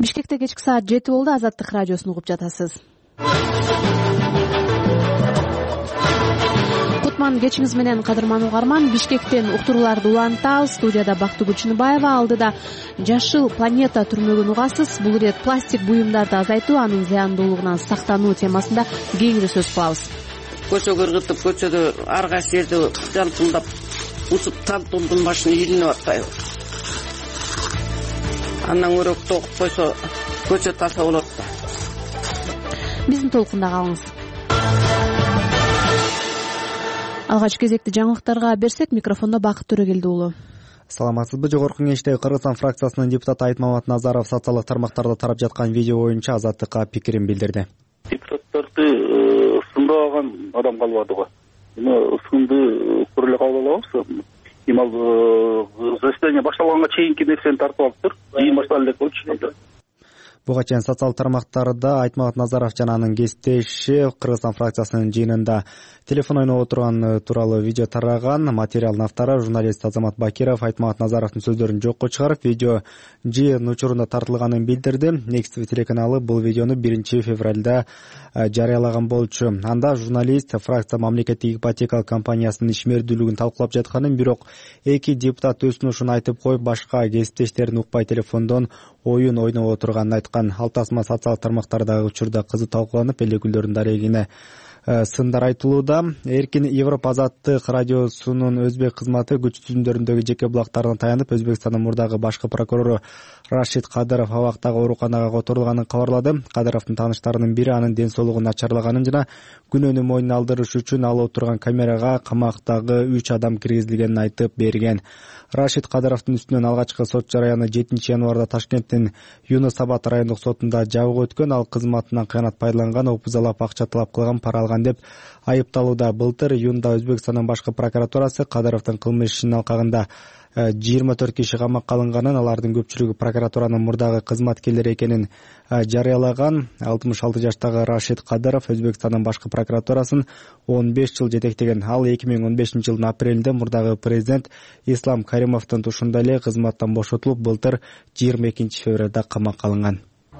Бишкекте кечки саат 7 болду. Азаттык радиосун угуп жатасыз. Кутман кечиңиз менен, кадырман угарман. Бишкектен уктурууларды улантабыз. Студияда Бактыгүл Чыныбаева. Алдыда жашыл планета түрмөгүн угасыз. Бул ирет пластик буюмдарды азайтуу, анын зыяндуулугунан сактануу темасында кеңири сөз кылабыз. Көчөгө ыргытып, көчөдө ар кайсы жерде жантылдап усуп тантундун башына илинип атпайбы. Андан өрөк тогуп койсо көчө таза болот да. Биздин толкунда калыңыз. Алгач кезекти жаңылыктарга берсек, микрофондо Бакыт Төрөгелди уулу. Саламатсызбы? Жогорку Кеңештеги Кыргызстан фракциясынын депутаты Айтмамат Назаров социалдык тармактарда тарап жаткан видео боюнча Азаттыкка пикирин билдирди. Депутаттарды сындаган адам калбадыбы? Сынды көрөлө кабыл алабыз. Имал заседание башталганга чейинки нерсени тартып алыптыр. Жыйын башталды деп коечу. Буга чейин социал тармактарда Айтмамат Назаров жана анын кесиптеши Кыргызстан фракциясынын жыйынында телефон ойноп отурган тууралуу видео тараган. Материалдын автору журналист Азамат Бакиров Айтмамат Назаровдун сөздөрүн жокко чыгарып, видео жыйын учурунда тартылганын билдирди. Next телеканалы бул видеону 1 февралда жарыялаган болчу. Анда журналист фракция мамлекеттик ипотекалык компаниясынын ишмердүүлүгүн талкуулап жатканын, бирок эки депутат өз сунушун айтып коюп, башка кесиптештерин укпай телефондон оюн ойноп отурганын айткан. Ал тасма социал тармактардагы учурда кызуу талкууланып, эл өкүлдөрүнүн дарегине сындар айтылууда. Эркин Европа азаттык радиосунун өзбек кызматы күч түзүмдөрүндөгү жеке булактарына таянып, Өзбекстандын мурдагы башкы прокурору Рашид Кадыров абактагы ооруканага которулганын кабарлады. Кадыровдун тааныштарынын бири анын ден соолугу начарлаганын жана күнөөнү мойнуна алдырыш үчүн ал отурган камерага камактагы 3 адам киргизилгенин айтып берген. Рашид Кадыровдун үстүнөн алгачкы сот жараяны 7 январда Ташкенттин Юнус Абад райондук сотунда жабык өткөн. Ал кызматынан кыянат пайдаланган, опузалап акча талап кылган, пара алган деп айыпталууда. Былтыр июнда Өзбекстандын башкы прокуратурасы Кадыровдун кылмыш ишинин алкагында 24 киши камакка алынганын, алардын көпчүлүгү прокуратуранын мурдагы кызматкерлери экенин жарыялаган. 66 жаштагы Рашид Кадыров Өзбекстандын башкы прокуратурасын 15 жыл жетектеген. Ал 2015 жылдын апрелинде мурдагы президент Ислам Каримовдун тушунда эле кызматтан бошотулуп, былтыр 22 февралда камакка алынган.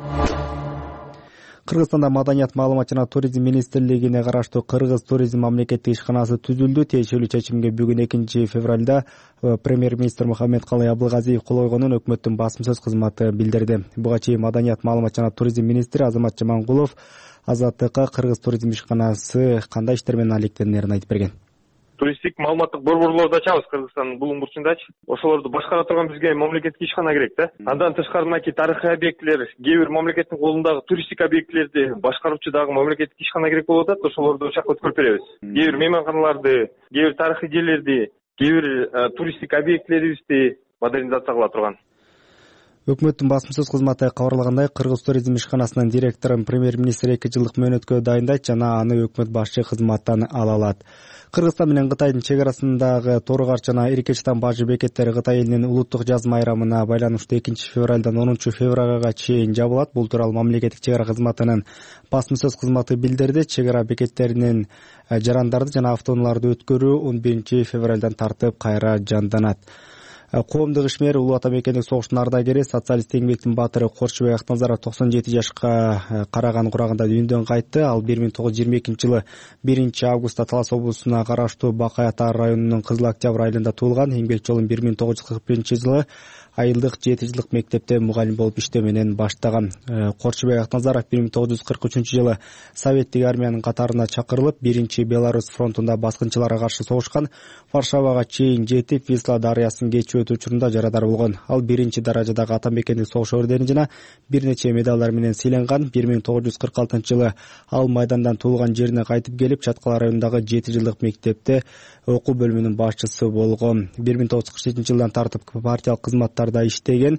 Кыргызстанда Маданият, маалымат жана туризм министрлигине караштуу Кыргыз туризм мамлекеттик ишканасы түзүлдү. Тиешелүү чечимге бүгүн 2 февралда премьер-министр Мухаммедкалый Абылгазиев кол койгонун өкмөттүн басым сөз кызматы билдирди. Буга чейин Маданият, маалымат жана туризм министри Азамат Жамангулов Азаттыкка Кыргыз туризм ишканасы кандай иштермен менен алектенерин айтып берген. Туристтик маалыматтык борборлорду ачабыз Кыргызстандын булуң бурчундачы. Ошолорду башкара турган бизге мамлекеттик ишкана керек да. Андан тышкары мынакей тарыхый объекттер, кээ бир мамлекеттин колундагы туристтик объектлерди башкаруучу дагы мамлекеттик ишкана керек болуп атат. Ошолорду ошол жака өткөрүп беребиз. Кээ бир мейманканаларды, кээ бир тарыхый жерлерди, кээ бир туристтик объектлерибизди модернизация кыла турган. Өкмөттүн басым сөз кызматы кабарлагандай, Кыргыз туризм ишканасынын директорун премьер-министр 2 жылдык мөөнөткө дайындайт жана аны өкмөт башчы кызматтан ала алат. Кыргызстан менен Кытайдын чек арасындагы Тору-Карч жана Иркечтан бажы бекеттери Кытай элинин улуттук жаз майрамына байланыштуу 2 февралдан 10 февралга чейин жабылат. Бул тууралуу мамлекеттик чек ара кызматынын басым сөз кызматы билдирди. Чек ара бекеттеринин жарандарды жана автоунааларды өткөрүү 11 февралдан тартып кайра жанданат. Коомдук ишмер, улуу ата мекендик согуштун ардагери, социалист эмгектин баатыры Корчубек Актаназаров 97 жашка караган курагында дүйнөдөн кайтты. Ал 1922 жылы 1 августта Талас облусуна караштуу Бакай Ата районунун Кызыл Октябрь айылында туулган. Эмгек жолун 1941 жылы айылдык 7 жылдык мектепте мугалим болуп иштөө менен баштаган. Корчубек Актаназаров 1943 жылы Советтик армиянын катарына чакырылып, 1 Беларусь фронтунда баскынчыларга каршы согушкан. Варшавага чейин жетип, Висла дарыясын кечип өтүү учурунда жарадар болгон. Ал 1 даражадагы ата мекендик согуш ордени жана бир нече медалдар менен сыйланган. 1946 жылы ал майдандан туулган жерине кайтып келип, Чаткала районундагы 7 жылдык мектепте окуу бөлүмүнүн башчысы болгон. 1947 жылдан тартып партиялык кызматтарда иштеген.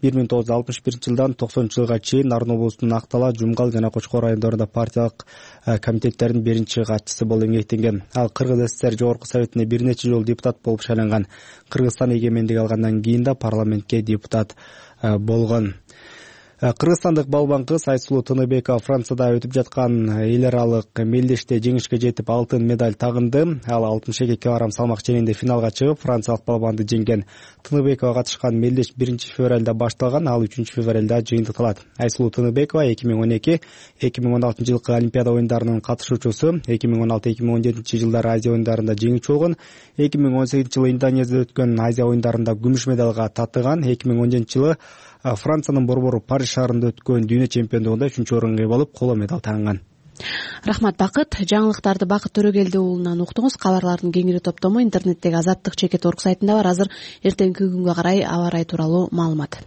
1961 жылдан 90 жылга чейин Нарын облусунун Актала, Жумгал жана Кочкор райондорунда партиялык комитеттердин биринчи катчысы болуп эмгектенген. Ал Кыргыз ССР Жогорку Советине бир нече жолу депутат болуп шайланган. Кыргызстан эгемендик алгандан кийин да парламентке депутат болгон. Кыргызстандык балбан кыз Айсулуу Тыныбекова Францияда өтүп жаткан эл аралык мелдеште жеңишке жетип алтын медаль тагынды. Ал 62 кг салмак ченинде финалга чыгып, франциялык балбанды жеңген. Тыныбекова катышкан мелдеш 1-февралда башталган, ал 3-февралда жыйынтыкталат. Айсулуу Тыныбекова 2012-2016 жылкы Олимпиада оюндарынын катышуучусу, 2016-2017 жылдары Азия оюндарында жеңүүчү болгон, 2018 жылы Индонезияда өткөн Азия оюндарында күмүш медалга татыган, 2017 жылы Франциянын борбору Париж шаарында өткөн дүйнө чемпиондугунда 3-чү орунга ээ болуп, коло медаль тагынган. Рахмат Бакыт. Жаңылыктарды Бакыт Төрөгелди уулунан уктуңуз. Кабарлардын кеңири топтому интернеттеги Азаттык.чекит.орг сайтында бар. Азыр эртеңки күнгө карай аба ырайы тууралуу маалымат.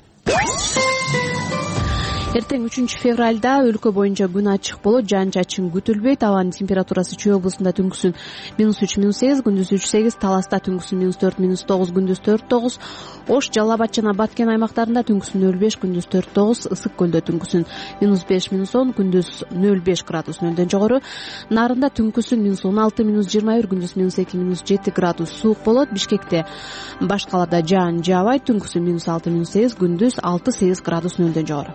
Эртең 3-февралда өлкө боюнча күн ачык болот, жаан-чачын күтүлбөйт. Абанын температурасы Чүй облусунда түнкүсүн -3, -8, күндүз 3-8, Таласта түнкүсүн -4, -9, күндүз 4-9, Ош, Жалал Абад жана Баткен аймактарында түнкүсүн 0-5, күндүз 4-9, Ысык көлдө түнкүсүн -5, -10, күндүз 0-5 градус нөлдөн жогору. Нарында түнкүсүн -16, -21, күндүз -2, -7 градус суук болот. Бишкекте башкаларда жаан жаабайт, түнкүсүн -6, -8, күндүз 6-8 градус нөлдөн жогору.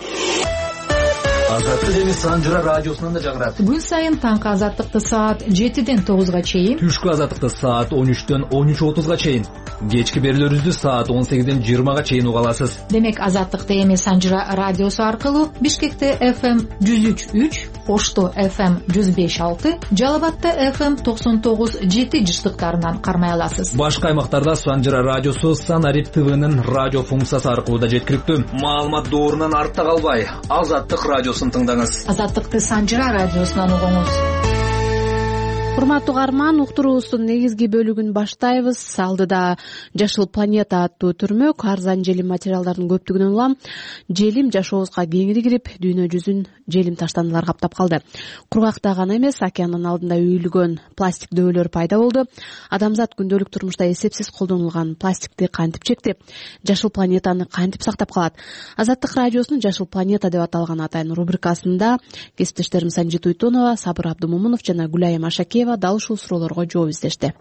Азаттык эми Санжыра радиосунан да жагырат. Күн сайын таңкы азаттыкты саат 7-ден 9-га чейин, Түшкү азаттыкты саат 13-төн 13:30-га чейин, кечки берүүлөрүбүздү саат 18-ден 20-га чейин уга аласыз. Демек азаттыкты эми Санжыра радиосу аркылуу Бишкекте FM 103.3, Ошто FM 105.6, Жалал Абадта FM 99.7 жыштыктарынан кармай аласыз. Башка аймактарда Санжыра радиосу Санарип ТВнын радио функциясы аркылуу да жеткиликтүү. Маалымат доорунан артта калбай, Азаттык радиосун тыңдаңыз. Азаттыкты Санжыра радиосунан угуңуз. Урматтуу угарман, уктуруубуздун негизги бөлүгүн баштайбыз. Алдыда Жашыл планета аттуу түрмөк, арзан желим материалдардын көптүгүнөн улам желим жашообузга кеңири кирип, дүйнө жүзүн желим таштандылар каптап калды. Кургакта гана эмес, океандын алдында үйүлгөн пластик дөөлөр пайда болду. Адамзат күндөлүк турмушта эсепсиз колдонулган пластикти кантип чектеп, жашыл планетаны кантип сактап калат? Азаттык радиосунун Жашыл планета деп аталган атайын рубрикасында кесиптештерим Санжи Туйтунова, Сабыр Абдумомунов жана Гүлайым Ашакеева дал ушул суроолорго жооп издешти.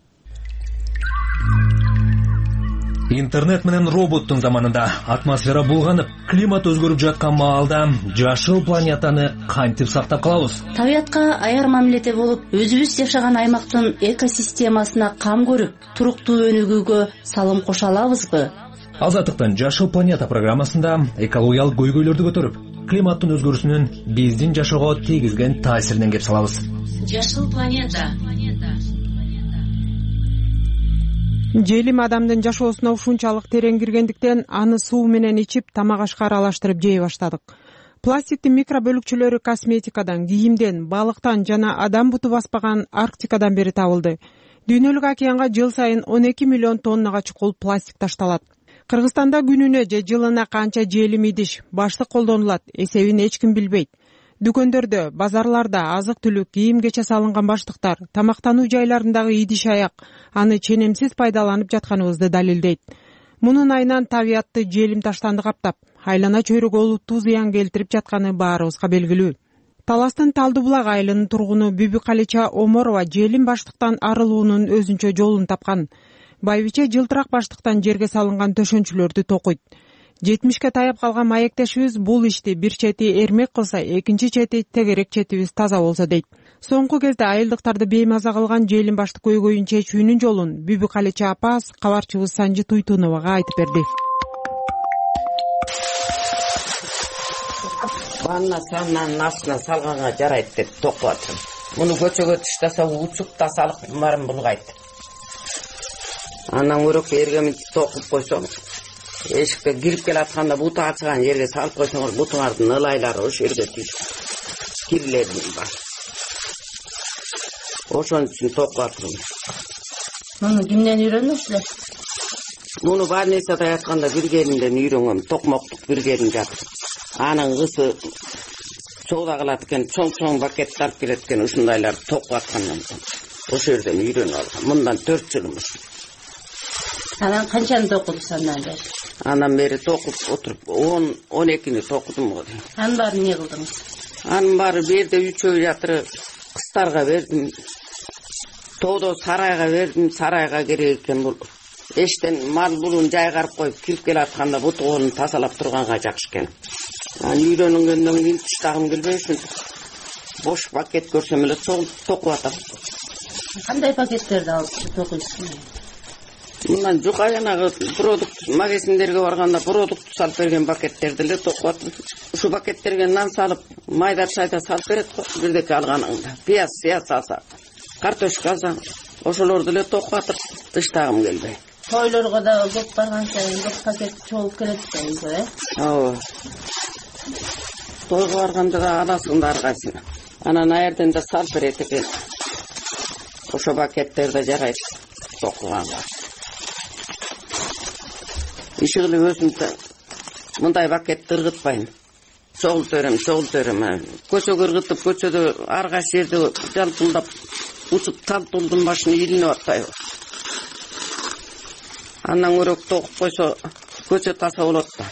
Интернет менен роботтун заманында атмосфера булганып, климат өзгөрүп жаткан маалда жашыл планетаны кантип сактап калабыз? Табиятка аяр мамиледе болуп, өзүбүз жашаган аймактын экосистемасына кам көрүп, туруктуу өнүгүүгө салым кошо алабызбы? Азаттыктын Жашыл планета программасында экологиялык көйгөйлөрдү көтөрүп, климаттын өзгөрүүсүнүн биздин жашоого тийгизген таасиринен кеп салабыз. Жашыл планета. Желим адамдын жашоосуна ушунчалык терең киргендиктен аны суу менен ичип, тамак ашка аралаштырып жей баштадык. Пластиктин микробөлүкчөлөрү косметикадан, кийимден, балыктан жана адам буту баспаган Арктикадан бери табылды. Дүйнөлүк океанга жыл сайын 12 миллион тоннага чукул пластик ташталат. Кыргызстанда күнүнө же жылына канча желим идиш, баштык колдонулат, эсебин эч ким билбейт. Дүкөндөрдө, базарларда азык-түлүк, кийим-кече салынган баштыктар, тамактануу жайларындагы идиш аяк аны ченемсиз пайдаланып жатканыбызды далилдейт. Мунун айынан табиятты желим таштанды каптап, айлана чөйрөгө олуттуу зыян келтирип жатканы баарыбызга белгилүү. Таластын Талдыбулак айылынын тургуну Бүбүкалича Оморова желим баштыктан арылуунун өзүнчө жолун тапкан. Байбиче жылтырак баштыктан жерге салынган төшөнчүлөрдү токуйт. 70ке таяп калган маектешибиз бул ишти бир чети эрмек кылса, экинчи чети тегерек четибиз таза болсо дейт. Соңку кезде айылдыктарды беймаза кылган желим баштык көйгөйүн чечүүнүн жолун Бүбүкалича апас кабарчыбыз Санжи Туйтуновага айтып берди. Ванна саннанын астына салганга жарайт деп токуп атырмын. Муну көчөгө таштаса учуп тазалык барын булгайт. Анан өрөккө эргемин токуп койсоң, эшикте кирип келатканда буту ачыган жерге салып койсоңор, бутуңардын ылайлары ошол жерге тийип кирлерин бар. Ошон үчүн токуп атырмын. Муну кимден үйрөнөсүздөр? Муну больницада ятканда бир келинден үйрөнгөм, токмоктук бир келин жатыр. Анын кызы соода кылат экен, чоң пакет алып келет экен, ушундайларды токуп аткандан соң ошол жерден үйрөнүп алгам. Мындан 4 жылмыш. Анан канчаны токудуң андан бери? Андан бери токуп отуруп 12-ни токудум го. Анын баарын эмне кылдыңыз? Анын баары берде 3 жатыры кыздарга бердим. Тоодо сарайга бердим, сарайга керек экен бул. Эштен мал булун жайгарып коюп кирип келатканда бутугун тазалап турганга жакшы экен. Үйрөнгөндөн кийин таштагым келбей ушинтип бош пакет көрсөм эле токуп атам. Кандай пакеттерди алып токуйсуз? Мындан жука жанагы продукт магазиндерге барганда продукт салып берген пакеттерди эле токуп атам. Ушу пакеттерге нан салып, майда шайда салып берет го. Бирдеке алганыңда пияз алсаң, картошка алсаң, ошолорду эле токуп атып таштагым келбей. Тойлорго да көп барган сайын көп пакет чогулуп келет да үйгө, Ооба. Тойго барганда да аласың да ар кайсыны. Анан аерден да салып берет экен. Ошо пакеттер да жарайт токуганга. Ишигили өзүм мындай пакетти ыргытпайм. Чогултуп берем. Көчөгө ыргытып, көчөдө ар кайсы жерде жалпылдап, учуп талтулдун башын илинип атпайбы. Андан көрөк токуп койсо көчө таза болот да.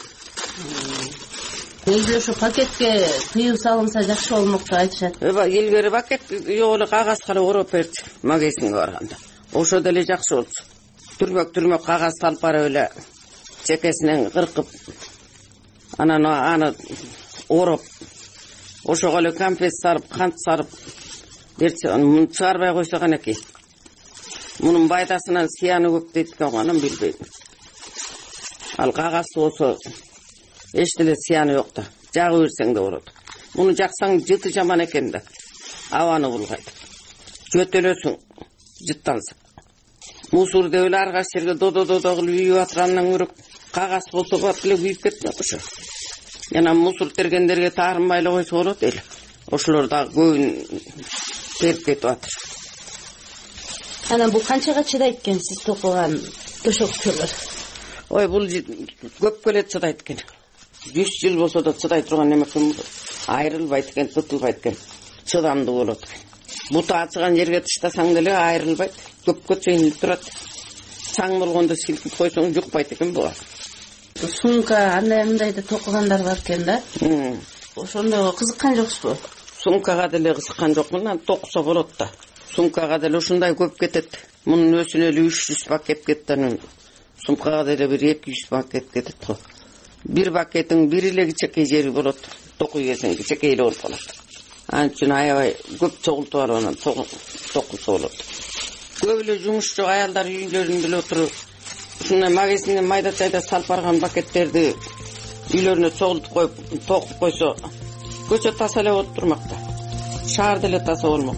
Негизи ошо пакетке тыюу салынса жакшы болмок деп айтышат. Илгери пакет жок эле кагазга эле ороп берчү магазинге барганда. Ошо деле жакшы болчу. Түрмөк кагаз салып барып эле чекесинен кыркып, анан аны ороп, ошого эле конфет салып, кант салып берчү. Муну чыгарбай койсо канекей. Мунун пайдасынан зыяны көп дейт экен, анан билбейм. Ал кагаз болсо эчтеле зыяны жок да. Жагып берсең да болот. Муну жаксаң жыты жаман экен да. Абаны булгайт. Жөтөлөсүң, жыттансың. Мусор деп эле ар кайсы жерге додо кылып үйүп атырандан көрөк кагаз болсо бат эле күйүп кетмек ошо. Жана мусор тергендерге таарынбай эле койсо болот эле. Ошолор дагы көбүн терип кетип атыр. Анан бул канчага чыдайт экен сиз токуган төшөкчөлөр? Бул көп келет чыдайт экен. 100 жыл болсо да чыдай турган неме экен. Айрылбайт экен, тытылбайт экен. Чыдамдуу болот экен. Буту ачыган жерге таштасаң деле айрылбайт. Көпкө чейин турат. Чаң болгондо силкип койсоң жукпайт экен буга. Сумка андай да токугандар бар экен да. Ошондо кызыккан жоксузбу? Сумкага деле кызыккан жокмун, токусо болот да. Сумкага деле ушундай көп кетет. Мунун өзүнө эле 300 пакет кетет. Сумкага деле бир 200 пакет кетет го. Бир пакеттин бир эле кичекей жери болот. Токуй келсең кичекей эле болуп калат. Анын үчүн аябай көп чогултуп алып анан токусо болот. Көп эле жумушчу аялдар үйлөрүндө эле отуруп, ушундай магазинден майда чайда салып барган пакеттерди үйлөрүнө чогултуп коюп, токуп койсо, көчө таза эле болуп турмак да. Шаар деле таза болмок.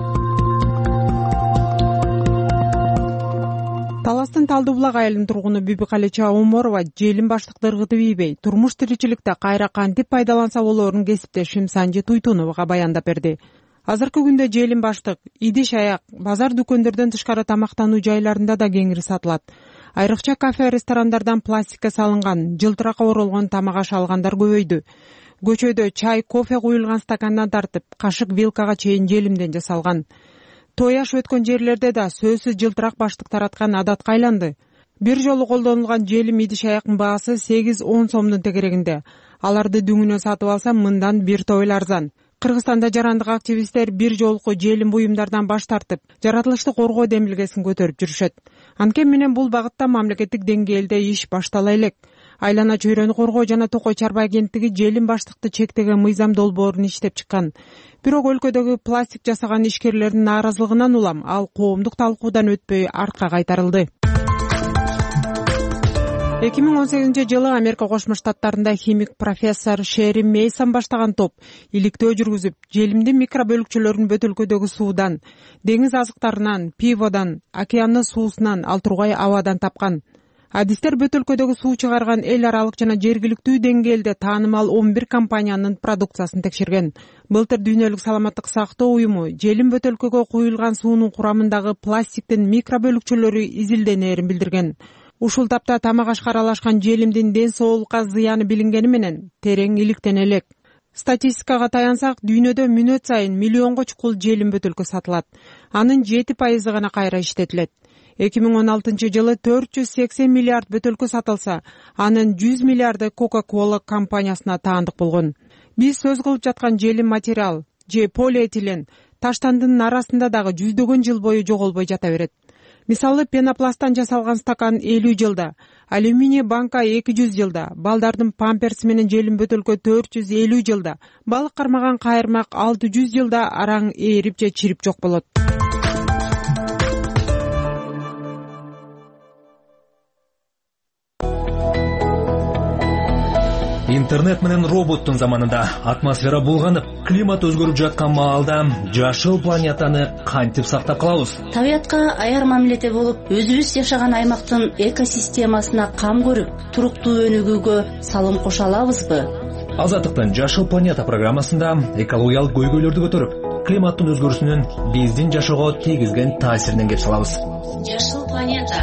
Таластын Талды булак айылынын тургуну Бибикалича Оморова желим баштыкты ыргытып ийбей, турмуш тиричиликте кайра кантип пайдаланса болоорун кесиптешим Санжи Туйтуновага баяндап берди. Азыркы күндө желим баштык, идиш аяк, базар дүкөндөрдөн тышкары тамактануу жайларында да кеңири сатылат. Айрыкча кафе, ресторандардан пластикке салынган, жылтыракка оролгон тамак аш алгандар көбөйдү. Көчөдө чай, кофе куюлган стакандан тартып, кашык, вилкага чейин желимден жасалган. Той аш өткөн жерлерде да сөзсүз жылтырак баштык тараткан адатка айланды. Бир жолу колдонулган желим идиш аяктын баасы 8-10 сомдун тегерегинде. Аларды дүңүнө сатып алса мындан бир тойл арзан. Кыргызстанда жарандык активисттер бир жолку желим буюмдардан баш тартып, жаратылышты коргоо демилгесин көтөрүп жүрүшөт. Анткени менен бул багытта мамлекеттик деңгээлде иш баштала элек. Айлана чөйрөнү коргоо жана Токой чарба агенттиги желим баштыкты чектеген мыйзам долбоорун иштеп чыккан. Бирок өлкөдөгү пластик жасаган ишкерлердин нааразылыгынан улам ал коомдук талкуудан өтпөй артка кайтарылды. 2018-жылы Америка Кошмо Штаттарында химик профессор Шери Мейсон баштаган топ иликтөө жүргүзүп, желимдин микробөлүкчөлөрүн бөтөлкөдөгү суудан, деңиз азыктарынан, пиводон, океандын суусунан, ал тургай абадан тапкан. Адистер бөтөлкөдөгү суу чыгарган эл аралык жана жергиликтүү деңгээлде таанымал 11 компаниянын продукциясын текшерген. Былтыр Дүйнөлүк саламаттык сактоо уюму желим бөтөлкөгө куюлган суунун курамындагы пластиктин микробөлүкчөлөрү изилденээрин билдирген. Ушул тапта тамак ашка аралашкан желимдин ден соолукка зыяны билингени менен терең иликтене элек. Статистикага таянсак, дүйнөдө мүнөт сайын миллионго чукул желим бөтөлкө сатылат. Анын 7% гана кайра иштетилет. 2016-жылы 480 миллиард бөтөлкө сатылса, анын 100 миллиарды Coca-Cola компаниясына таандык болгон. Биз сөз кылып жаткан желим материал, же полиэтилен, таштандын арасында дагы жүздөгөн жыл бою жоголбой жата берет. Мисалы, пенопласттан жасалган стакан 50 жылда, алюминий банка 200 жылда, балдардын памперси менен желим бөтөлкө 450 жылда, балык кармаган кайырмак 600 жылда араң ээрип же чирип жок болот. Интернет менен роботтун заманында атмосфера булганып, климат өзгөрүп жаткан маалда жашыл планетаны кантип сактап калабыз? Табиятка аяр мамиледе болуп, өзүбүз жашаган аймактын экосистемасына кам көрүп, туруктуу өнүгүүгө салым кошо алабызбы? Азаттыктын Жашыл планета программасында экологиялык көйгөйлөрдү көтөрүп, климаттын өзгөрүүсүнүн биздин жашоого тийгизген таасиринен кеп салабыз. Жашыл планета.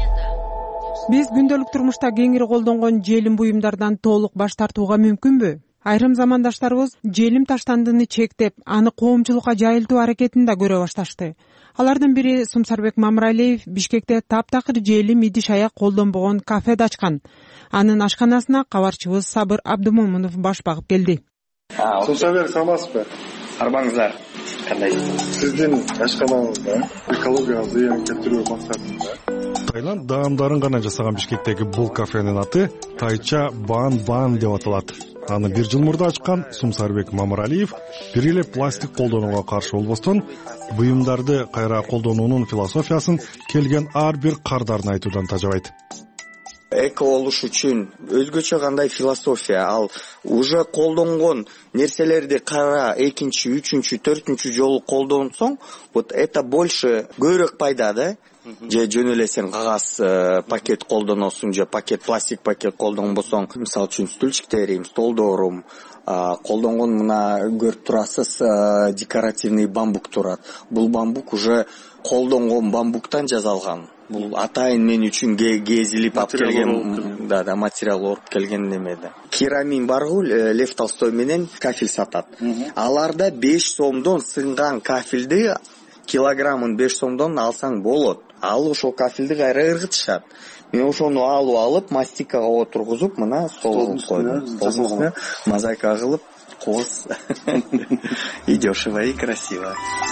Биз күндөлүк турмушта кеңири колдонгон желим буюмдардан толук баш тартууга мүмкүнбү? Айрым замандаштарыбыз желим таштандыны чектеп, аны коомчулукка жайылтуу аракетин да көрө башташты. Алардын бири Сумсарбек Мамыралиев Бишкекте таптакыр желим идиш аяк колдонбогон кафе ачкан. Анын ашканасына кабарчыбыз Сабыр Абдымомунов баш багып келди. Сумсарбек, саламатсызбы? Арбаңыздар кандайсыз? Сиздин ашканаңызда экологияга зыян келтирүү максатында Таиланд даамдарын гана жасаган Бишкектеги бул кафенин аты Тайча Бан деп аталат. Аны 1 жыл мурда ачкан Сумсарбек Мамыралиев бир эле пластик колдонууга каршы болбостон, буюмдарды кайра колдонуунун философиясын келген ар бир кардарын айтуудан тажабайт. Эко болуш үчүн өзгөчө кандай философия, ал уже колдонгон нерселерди кайра 2-чү, 3-чү, 4-чү жолу колдонсоң, вот это больше көбүрөөк пайда да. Же жөн эле сен кагаз пакет колдоносуң, же пластик пакет колдонбосоң, мисалы үчүн стульчиктерим, столдорум колдонгон, мына көрүп турасыз, декоративный бамбук турат. Бул бамбук уже колдонгон бамбуктан жасалган. Бул атайын мен үчүн кезилип алып келген, да, материал болуп келген немеде. Керамин баргу, Лев Толстой менен кафель сатат. Аларда 5 сомдон сынган кафелди килограммын 5 сомдон алсаң болот. Ал ошол кафелди кайра ыргытышат. Мен ошону алып, мастикага отургузуп, мына стол койдум. Мозаика кылып, кооз. И дешево, и красиво.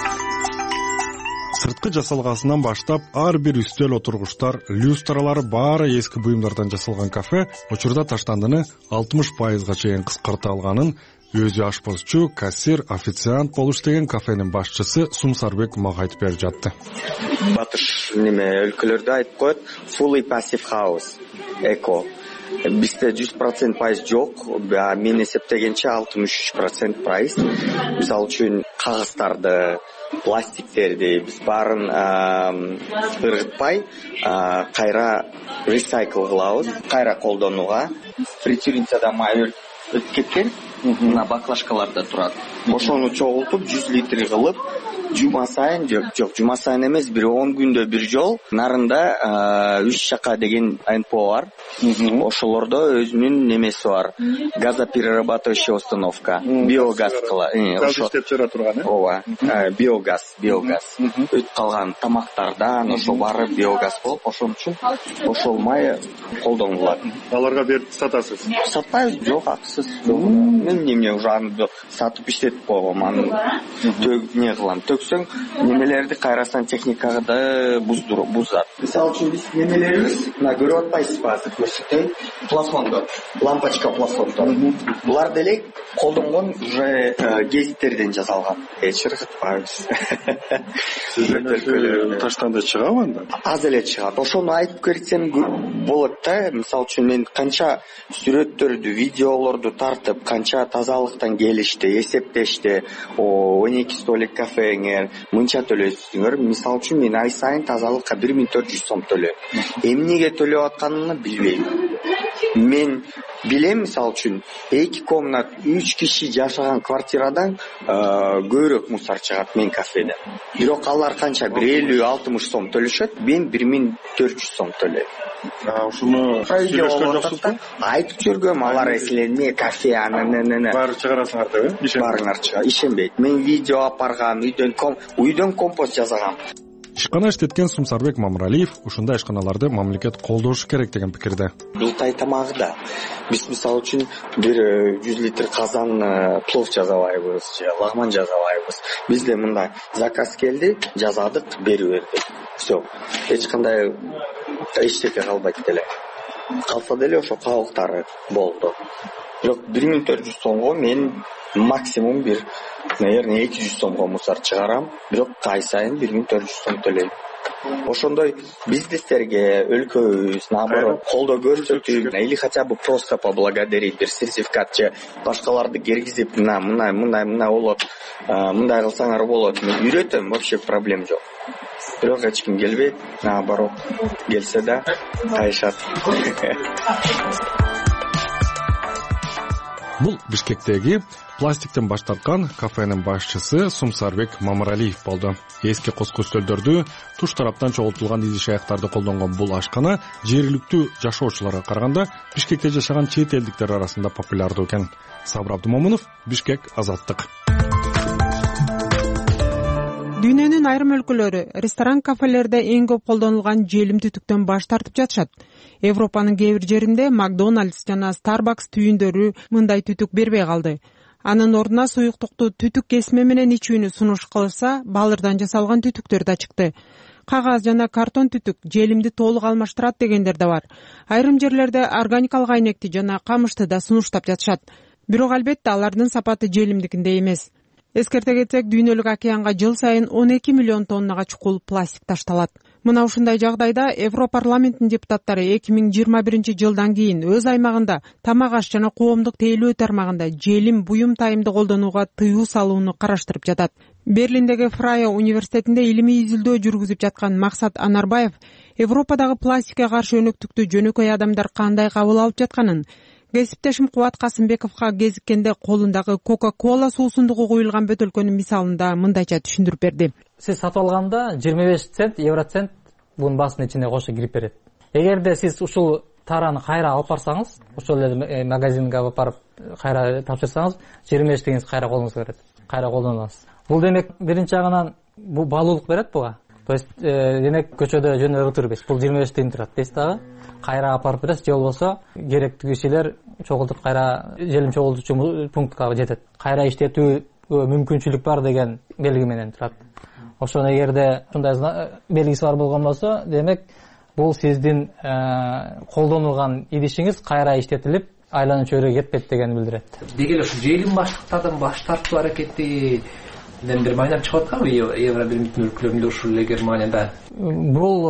Сырткы жасалгасынан баштап ар бир үстөл, отургучтар, люстралар баары эски буюмдардан жасалган кафе учурда таштандыны 60% чейин кыскарта алганын өзү ашпозчу, кассир, официант болуш деген кафенин башчысы Сумсарбек мага айтып берип жатты. Батыш өлкөлөрдө айтып коет, fully passive house, эко. Бизде 100% пайыз жок, мен эсептегенче 63% пайыз. Мисалы үчүн кагыздарды, пластиктерди биз баарын ыргытпай, кайра ресайкл кылабыз, кайра колдонууга. Фритюрницада май өтүп кеткен, мына баклажкаларда турат. Ошону чогултуп 100 литр кылып, жума сайын, жума сайын эмес, бир 10 күндө бир жол нарында 3 шака деген НПО бар. Ошолордо өзүнүн немеси бар. Газоперерабатывающая установка. Биогаз кыла. Газ иштеп чыгара турган, ооба. Биогаз. Өтүп калган тамактардан ошо баары биогаз болуп, ошон үчүн ошол май колдонулат. Аларга берип сатасыз? Сатпайбыз, жок, акысыз. Мен неме уже аны сатып иштетип койгом, аны не кылам. Төксөң, немелерди кайрасан техникага да бузат. Мисалы үчүн биз немелерибиз, мына көрүп атпайсызбы азыр көрсөтөйүн, плафондор, лампочка плафондор. Булар деле колдонгон уже гезиттерден жасалган. Чыргытпайбыз. Сиздерде таштанда чыгабы анда? Аз эле чыгат. Ошону айтып кетсем болот да. Мисалы үчүн мен канча сүрөттөрдү, видеолорду тартып, канча тазалыктан келишти, эсептешти. 12 столик кафеңер мынча төлөйсүңөр. Мисалы үчүн мен ай сайын тазалыкка 1400 сом төлөйм. Эмнеге төлөп атканымды билбейм. Мен билем, мисалы үчүн 2 комнат 3 киши жашаган квартирадан көбүрөөк мусор чыгат мен кафеден. Бирок алар канча 50-60 сом төлөшөт, мен 1400 сом төлөйм. Ушуну сүйлөшкөн жоксузбу? Айтып жүргөм, алар эсилерме кафе анын. Баары чыгарасыңар деп, баарыңар чыга. Ишенбейт. Мен видео алып баргам, үйдөн компост жасагам. Ишкана иштеткен Сумсарбек Мамыралиев ушундай ишканаларды мамлекет колдошу керек деген пикирде. Бултай тамагы да. Биз мисалы үчүн бир 100 литр казан плов жасабайбыз, же лагман жасабайбыз. Бизде мындай заказ келди, жазадык, берип бердик. Всё. Эч кандай эчтеке калбайт деле. калса деле ошо кабыктары болду. Бирок 1400 сомго мен максимум бир, наверное, 200 сомго мусор чыгарам, бирок ай сайын 1400 сом төлөйм. Ошондой бизнестерге өлкөбүз наоборот колдоо көрсөтүп, или хотя бы просто поблагодарить, бир сертификат же башкаларды киргизип, мындай болот, мындай кылсаңар болот, мен үйрөтөм, вообще проблем жок. Бирок эч ким келбейт, наоборот, келсе да кайышат. Бул Бишкектеги пластиктен баш тарткан кафенин башчысы Сумсарбек Мамыралиев болду. Эски коскус өстөлдөрдү, туш тараптан чогултулган иди шаяктарды колдонгон бул ашкана жергиликтүү жашоочуларга караганда Бишкекте жашаган чет элдиктер арасында популярдуу экен. Сабыр Абдумомунов, Бишкек, Азаттык. Дүйнөнүн айрым өлкөлөрү ресторан, кафелерде эң көп колдонулган желим түтүктөн баш тартып жатышат. Европанын кээ бир жеринде Макдональдс жана Starbucks түйүндөрү мындай түтүк бербей калды. Анын ордуна суюктукту түтүк кесме менен ичүүнү сунуш кылса, балырдан жасалган түтүктөр да чыкты. Кагаз жана картон түтүк желимди толук алмаштырат дегендер да бар. Айрым жерлерде органикалык айнекти жана камышты да сунуштап жатышат. Бирок албетте алардын сапаты желимдикиндей эмес. Эскерте кетсек, дүйнөлүк океанга жыл сайын 12 миллион тоннага чукул пластик ташталат. Мына ушундай жагдайда Европарламенттин депутаттары 2021-жылдан кийин өз аймагында тамак аш жана коомдук тейлөө тармагында желим буюм тайымды колдонууга тыюу салууну караштырып жатат. Берлиндеги Фрая университетинде илимий изилдөө жүргүзүп жаткан Максат Анарбаев Европадагы пластикке каршы өнөктүктү жөнөкөй адамдар кандай кабыл алып жатканын, кесиптешим Кубат Касымбековго кезиккенде колундагы Кока-Кола суусундугу куюлган бөтөлкөнүн мисалында мындайча түшүндүрүп берди. Сиз сатып алганда 25 цент, евроцент бунун басынын ичине кошо кирип берет. Эгерде сиз ушул тараны кайра алып барсаңыз, ошол эле магазинге алып барып кайра тапшырсаңыз, 25 теңиз кайра колуңузга берет. Кайра колдоно аласыз. Бул демек биринчи жагынан бул баалуулук берет буга. То есть демек көчөдө жөн отурбайсыз. Бул 25 тиын турат дейсиз дагы. Кайра алып барып бересиз, же болбосо керектүү кишилер чогултуп кайра желим чогултуучу пунктка жетет. Кайра иштетүү мүмкүнчүлүк бар деген белги менен турат. Ошону эгерде ушундай белгиси бар болгон болсо, демек бул сиздин колдонулган идишиңиз кайра иштетилип, айланын чөйрөгө кетпейт дегенди билдирет. Деги эле ушу желим баштыктардан баш тартуу аракети дендер майнап чыгып атканбы Евро биримдин өлкөлөрүндө, ушул эле Германияда? Бул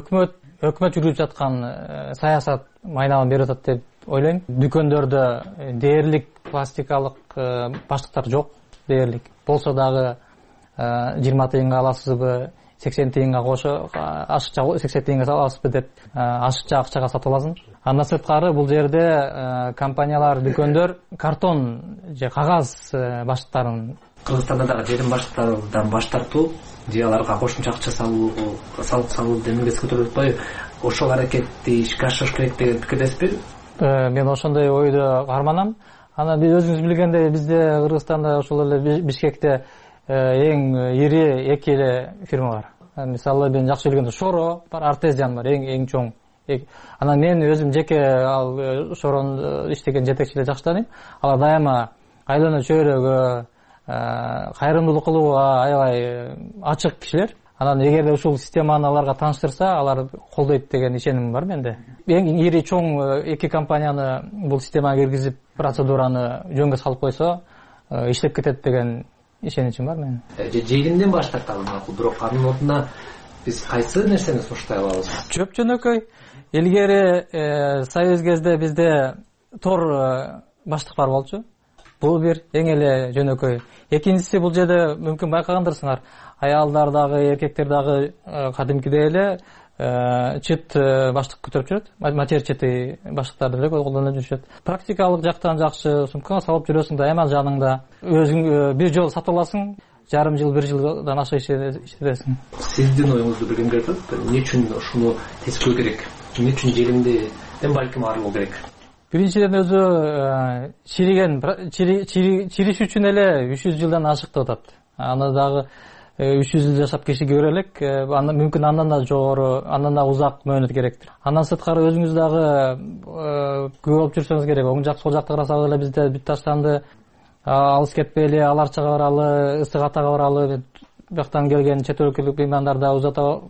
өкмөт жүргүзүп жаткан саясат майнабын берип атат деп ойлойм. Дүкөндөрдө дээрлик пластикалык баштыктар жок, дээрлик. Болсо дагы 20 тыйынга аласызбы, 80 тыйынга кошо ашыкча 80 тыйынга аласызбы деп ашыкча акчага сатып аласың. Андан сырткары бул жерде компаниялар, дүкөндөр картон же кагаз баштыктарын, Кыргызстанда дагы желим баштыктардан баш тартуу, же аларга кошумча акча салуу, салык салуу демилгеси көтөрүлүп атпайбы? Ошол аракетти ишке ашырыш керек деген пикирдесизби? Мен ошондой ойду карманам. Анан биз өзүңүз билгендей, бизде Кыргызстанда ошол эле Бишкекте эң ири эки эле фирма бар. Мисалы мен жакшы билгендей Шоро бар, Артезиан бар, эң чоң. Анан мен өзүм жеке ал Шорону иштеген жетекчилерди жакшы тааныйм. Алар дайыма айлана чөйрөгө, кайрымдуулук кылууга аябай ачык кишилер. Анан эгерде ушул системаны аларга тааныштырса, алар колдойт деген ишенимим бар менде. Эң ири чоң эки компанияны бул системага киргизип, процедураны жөнгө салып койсо, иштеп кетет деген ишеничим бар менин. Желимден баш тарталы макул, бирок анын ордуна биз кайсы нерсени сунуштай алабыз? Чөп жөнөкөй. Илгери Союз кезде бизде тор баштык бар болчу. Бул бир эң эле жөнөкөй. Экинчиси, бул жерде мүмкүн байкагандырсыңар, аялдар дагы, эркектер дагы кадимкидей эле чыт баштык көтөрүп жүрөт. Матер чыты баштыктарды эле колдонуп жүрүшөт. Практикалык жактан жакшы, сумкага салып жүрөсүң, дайыма жаныңда. Өзүң бир жол сатып аласың, жарым жыл, 1 жылдан ашык иштетесиң. Сиздин оюңузду билгим келет. Эмне үчүн ушуну тескөө керек? Эмне үчүн желимден балким арылуу керек? Биринчиден өзү чириш үчүн эле 300 жылдан ашык деп атат. Аны дагы 300 жыл жашап киши көрө элек, мүмкүн андан да жогору, андан да узак мөөнөт керектир. Андан сырткары өзүңүз дагы күбө болуп жүрсөңүз керек. Оң жак, сол жакта карасаңыз эле бизде бүт таштанды, алыс кетпейли, Аларчага баралы, Ысык Атага баралы, бияктан келген чет өлкөлүк меймандар да узата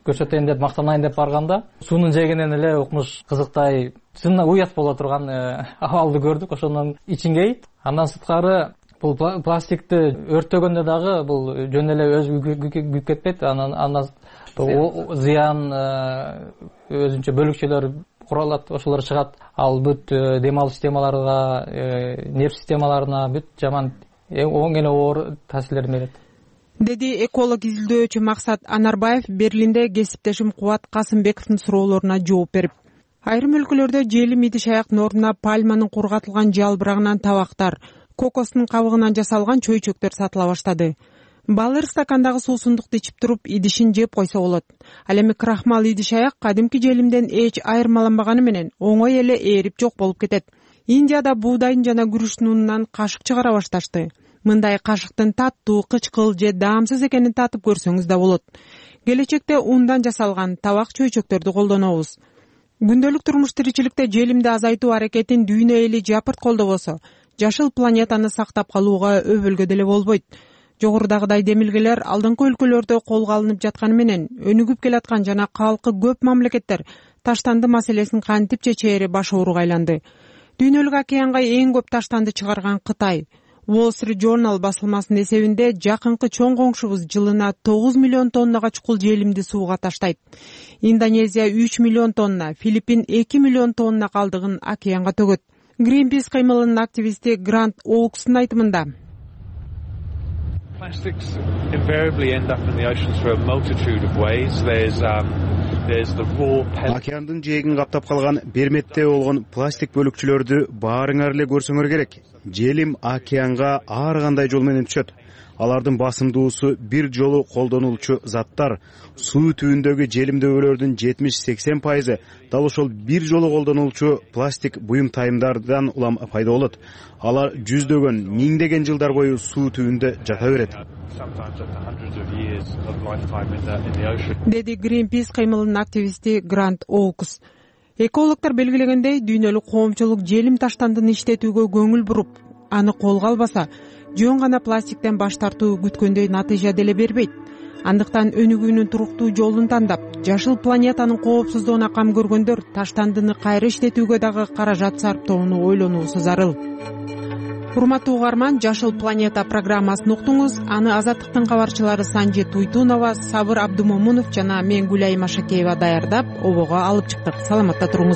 көрсөтөйүн деп мактанайын деп барганда суунун жээгинен эле укмуш кызыктай чынында уят боло турган абалды көрдүк. Ошондон ичиң кейит. Андан сырткары бул пластикти өрттөгөндө дагы бул жөн эле өзү күйүп кетпейт. Андан зыян өзүнчө бөлүкчөлөр куралат, ошолор чыгат. Ал бүт дем алуу системаларга, нерв системаларына бүт жаман оң эле оор таасирлерин берет, деди эколог изилдөөчү Максат Анарбаев Берлинде кесиптешим Кубат Касымбековдун суроолоруна жооп берип. Айрым өлкөлөрдө желим идиш аяктын ордуна пальманын кургатылган жалбырагынан табактар, кокостун кабыгынан жасалган чөйчөктөр сатыла баштады. Балыр стакандагы суусундукту ичип туруп идишин жеп койсо болот. Ал эми крахмал идиш аяк кадимки желимден эч айырмаланбаганы менен оңой эле ээрип жок болуп кетет. Индияда буудайдын жана күрүчтүн унунан кашык чыгара башташты. Мындай кашыктын таттуу, кычкыл же даамсыз экенин татып көрсөңүз да болот. Келечекте ундан жасалган табак чөйчөктөрдү колдонобуз. Күндөлүк турмуш тиричиликте желимди азайтуу аракетин дүйнө эли жапырт колдобосо, жашыл планетаны сактап калууга өбөлгө деле болбойт. Жогорудагыдай демилгелер алдыңкы өлкөлөрдө колго алынып жатканы менен өнүгүп келаткан жана калкы көп мамлекеттер таштанды маселесин кантип чечээри баш ооруга айланды. Дүйнөлүк океанга эң көп таштанды чыгарган Кытай. Wall Street Journal басылмасынын эсебинде жакынкы чоң коңшубуз жылына 9 миллион тоннага чукул желимди сууга таштайт. Индонезия 3 миллион тонна, Филиппин 2 миллион тонна калдыгын океанга төгөт. Greenpeace кыймылынын активисти Грант Оукстун айтымында Plastics invariably end up in the oceans through a multitude of ways. There's the raw pellet. Океандын жээгин каптап калган берметтей болгон пластик бөлүкчөлөрдү баарыңар эле көрсөңөр керек. Желим океанга ар кандай жол менен түшөт. Алардын басымдуусу бир жолу колдонулчу заттар. Суу түбүндөгү желимдөөлөрдүн 70-80% дал ошол бир жолу колдонулчу пластик буюм-тайымдардан улам пайда болот. Алар жүздөгөн, миңдеген жылдар бою суу түбүндө жата берет. Деди Greenpeace кыймылынын активисти Грант Оукс. Экологдор белгилегендей, дүйнөлүк коомчулук желим таштандыны иштетүүгө көңүл буруп, аны колго албаса, жөн гана пластиктен баш тартуу күткөндөй натыйжа деле бербейт. Андыктан өнүгүүнүн туруктуу жолун тандап, жашыл планетанын коопсуздугуна кам көргөндөр таштандыны кайра иштетүүгө дагы каражат сарптоону ойлонуусу зарыл. Урматтуу угарман, Жашыл планета программасын уктуңуз. Аны Азаттыктын кабарчылары Санжи Туйтунова, Сабыр Абдумомунов жана мен Гүлай Машакеева даярдап, обого алып чыктык. Саламатта туруңуз.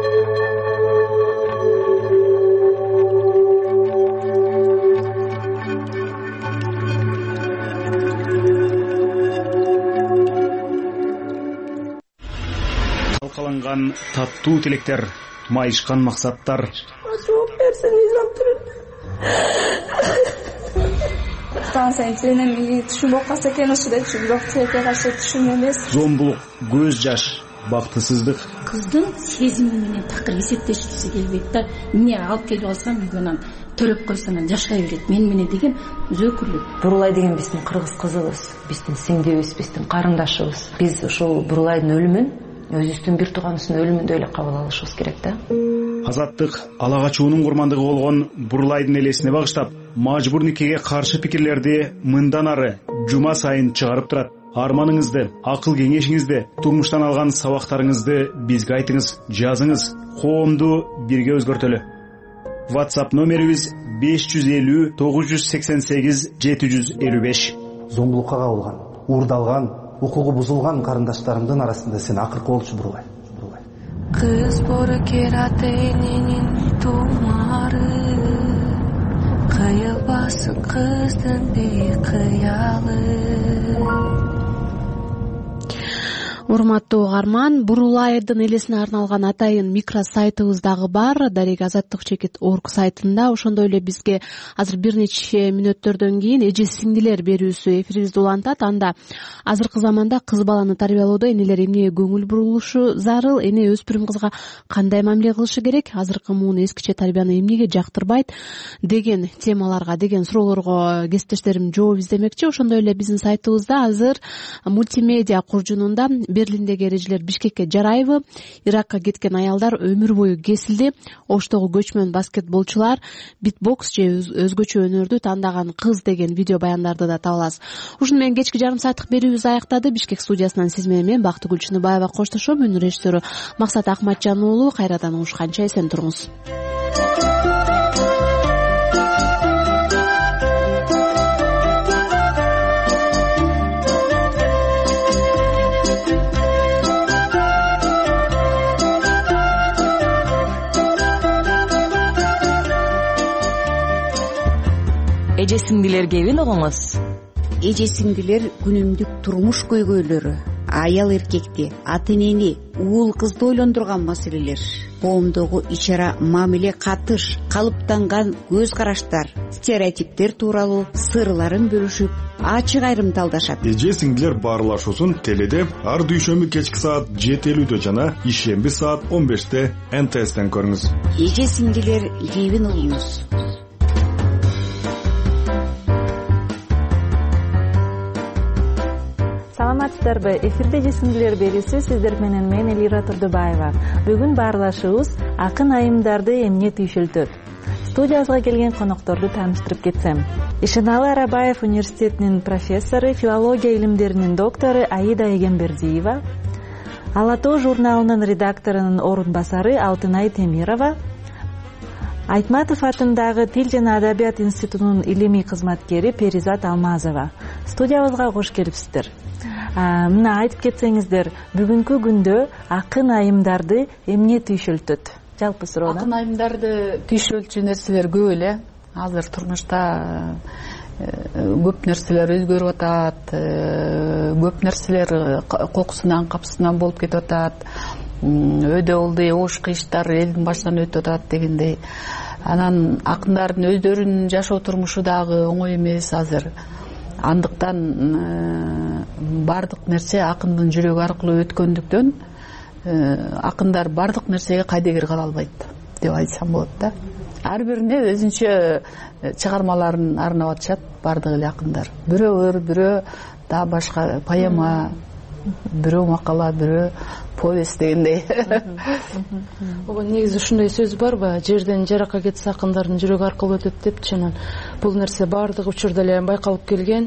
Талкаланган таттуу тилектер, майышкан максаттар. Жооп берсең сенин түшүнүп калса экен ушу депчи, бирок тилекке каршы түшүм эмес. Зомбулук, көз жаш, бактысыздык. Кыздын сезими менен такыр эсептешкиси келбейт да. Эмне алып келип алсам үйгө төлөп койсоң жашай берет мен менен деген зөөкүрлүк. Бурулай деген биздин кыргыз кызыбыз, биздин сиңдибиз, биздин карындашыбыз. Биз ушул Бурулайдын өлүмүн өзүбүздүн бир тууганыбыздын өлүмүндөй эле кабыл алышыбыз керек да. Азаттык ала качуунун курмандыгы болгон Бурулайдын элесине багыштап, мажбур никеге каршы пикирлерди мындан ары жума сайын чыгарып турат. Арманыңызды, акыл кеңешиңизди, турмуштан алган сабактарыңызды бизге айтыңыз, жазыңыз. Коомду бирге өзгөртөлү. WhatsApp номерибиз 550 988 755. Зомбулукка кабылган, уурдалган, укугу бузулган карындаштарымдын арасында сен акыркы болчу Бурулай. Кыз боркерат эненин тумары, кыйылбасын кыздын бейкыялы. Урматтуу угарман, Бурулайдын элесине арналган атайын микросайтыбыз дагы бар. Дарек Азаттык.org сайтында. Ошондой эле бизге азыр бир нече мүнөттөрдөн кийин эже сиңдилер берүүсү эфирибизде улантат. Анда азыркы заманда кыз баланы тарбиялоодо энелер эмнеге көңүл бурулушу зарыл, эне өспүрүм кызга кандай мамиле кылышы керек, азыркы муун эскиче тарбияны эмнеге жактырбайт деген темаларга, деген суроолорго кесиптештерим жооп издемекчи. Ошондой эле биздин сайтыбызда азыр мультимедиа куржунунда Берлиндеги эрежелер Бишкекке жарайбы? Иракка кеткен аялдар өмүр бою кесилди. Оштогу көчмөн баскетболчулар битбокс же өзгөчө өнөрдү тандаган кыз деген видео баяндарды да таба аласыз. Ушуну менен кечки жарым сааттык берүүбүз аяктады. Бишкек студиясынан сиз менен мен Бактыгүл Чыныбаева коштошом. Үнү режиссеру Максат Акматжан уулу. Кайрадан угушканча эсен туруңуз. Эже сиңдилерге эбин угуңуз. Эже сиңдилер күнүмдүк турмуш көйгөйлөрү, аял эркекти, ата энени, уул кызды ойлондурган маселелер, коомдогу ич-ара мамиле катыш, калыптанган көз караштар, стереотиптер тууралуу сырларын бөлүшүп, ачык айрымталдашат. Эже сиңдилер баарлашуусун теледе ар дүйшөмбү кечки саат 7:50 жана ишемби саат 15 НТСтен көрүңүз. Эже сиңдилер кебин угуңуз. Саламатсыздарбы? Эфирде эже сиңдилер берүүсү сиздер менен мен Элира Турдубаева. Бүгүн баарлашуубуз акын айымдарды эмне түйшөлтөт? Студиябызга келген конокторду тааныштырып кетсем. Ишеналы Арабаев университетинин профессору, филология илимдеринин доктору Аида Эгембердиева, Ала тоо журналынын редакторунун орун басары Алтынай Темирова, Айтматов атындагы Тил жана Адабият институтунун илимий кызматкери Перизат Алмазова. Студиябызга кош келипсиздер. Мына айтып кетсеңиздер, бүгүнкү күндө акын айымдарды эмне түйшөлтөт? Жалпы суроо. Акын айымдарды түйшөлчү нерселер көп эле. Азыр турмушта көп нерселер өзгөрүп атат, көп нерселер кокусунан капсысынан болуп кетип атат. Өйдө ылдый ош кыйыштар элдин башынан өтүп атат дегендей. Анан акындардын өздөрүнүн жашоо турмушу дагы оңой эмес азыр. Андыктан бардык нерсе акындын жүрөгү аркылуу өткөндүктөн акындар бардык нерсеге кайдыгер кала албайт деп айтсам болот да. Ар бирине өзүнчө чыгармаларын арнап атышат бардык эле акындар. Бирөө ыр, бирөө да башка поэма, бирөө макала, бирөө повесть дегендей. Негизи ушундай сөз барбы? Жерден жаракка кетсе акындардын жүрөгү аркылуу өтөт депчи. Бул нерсе бардык учурда эле байкалып келген.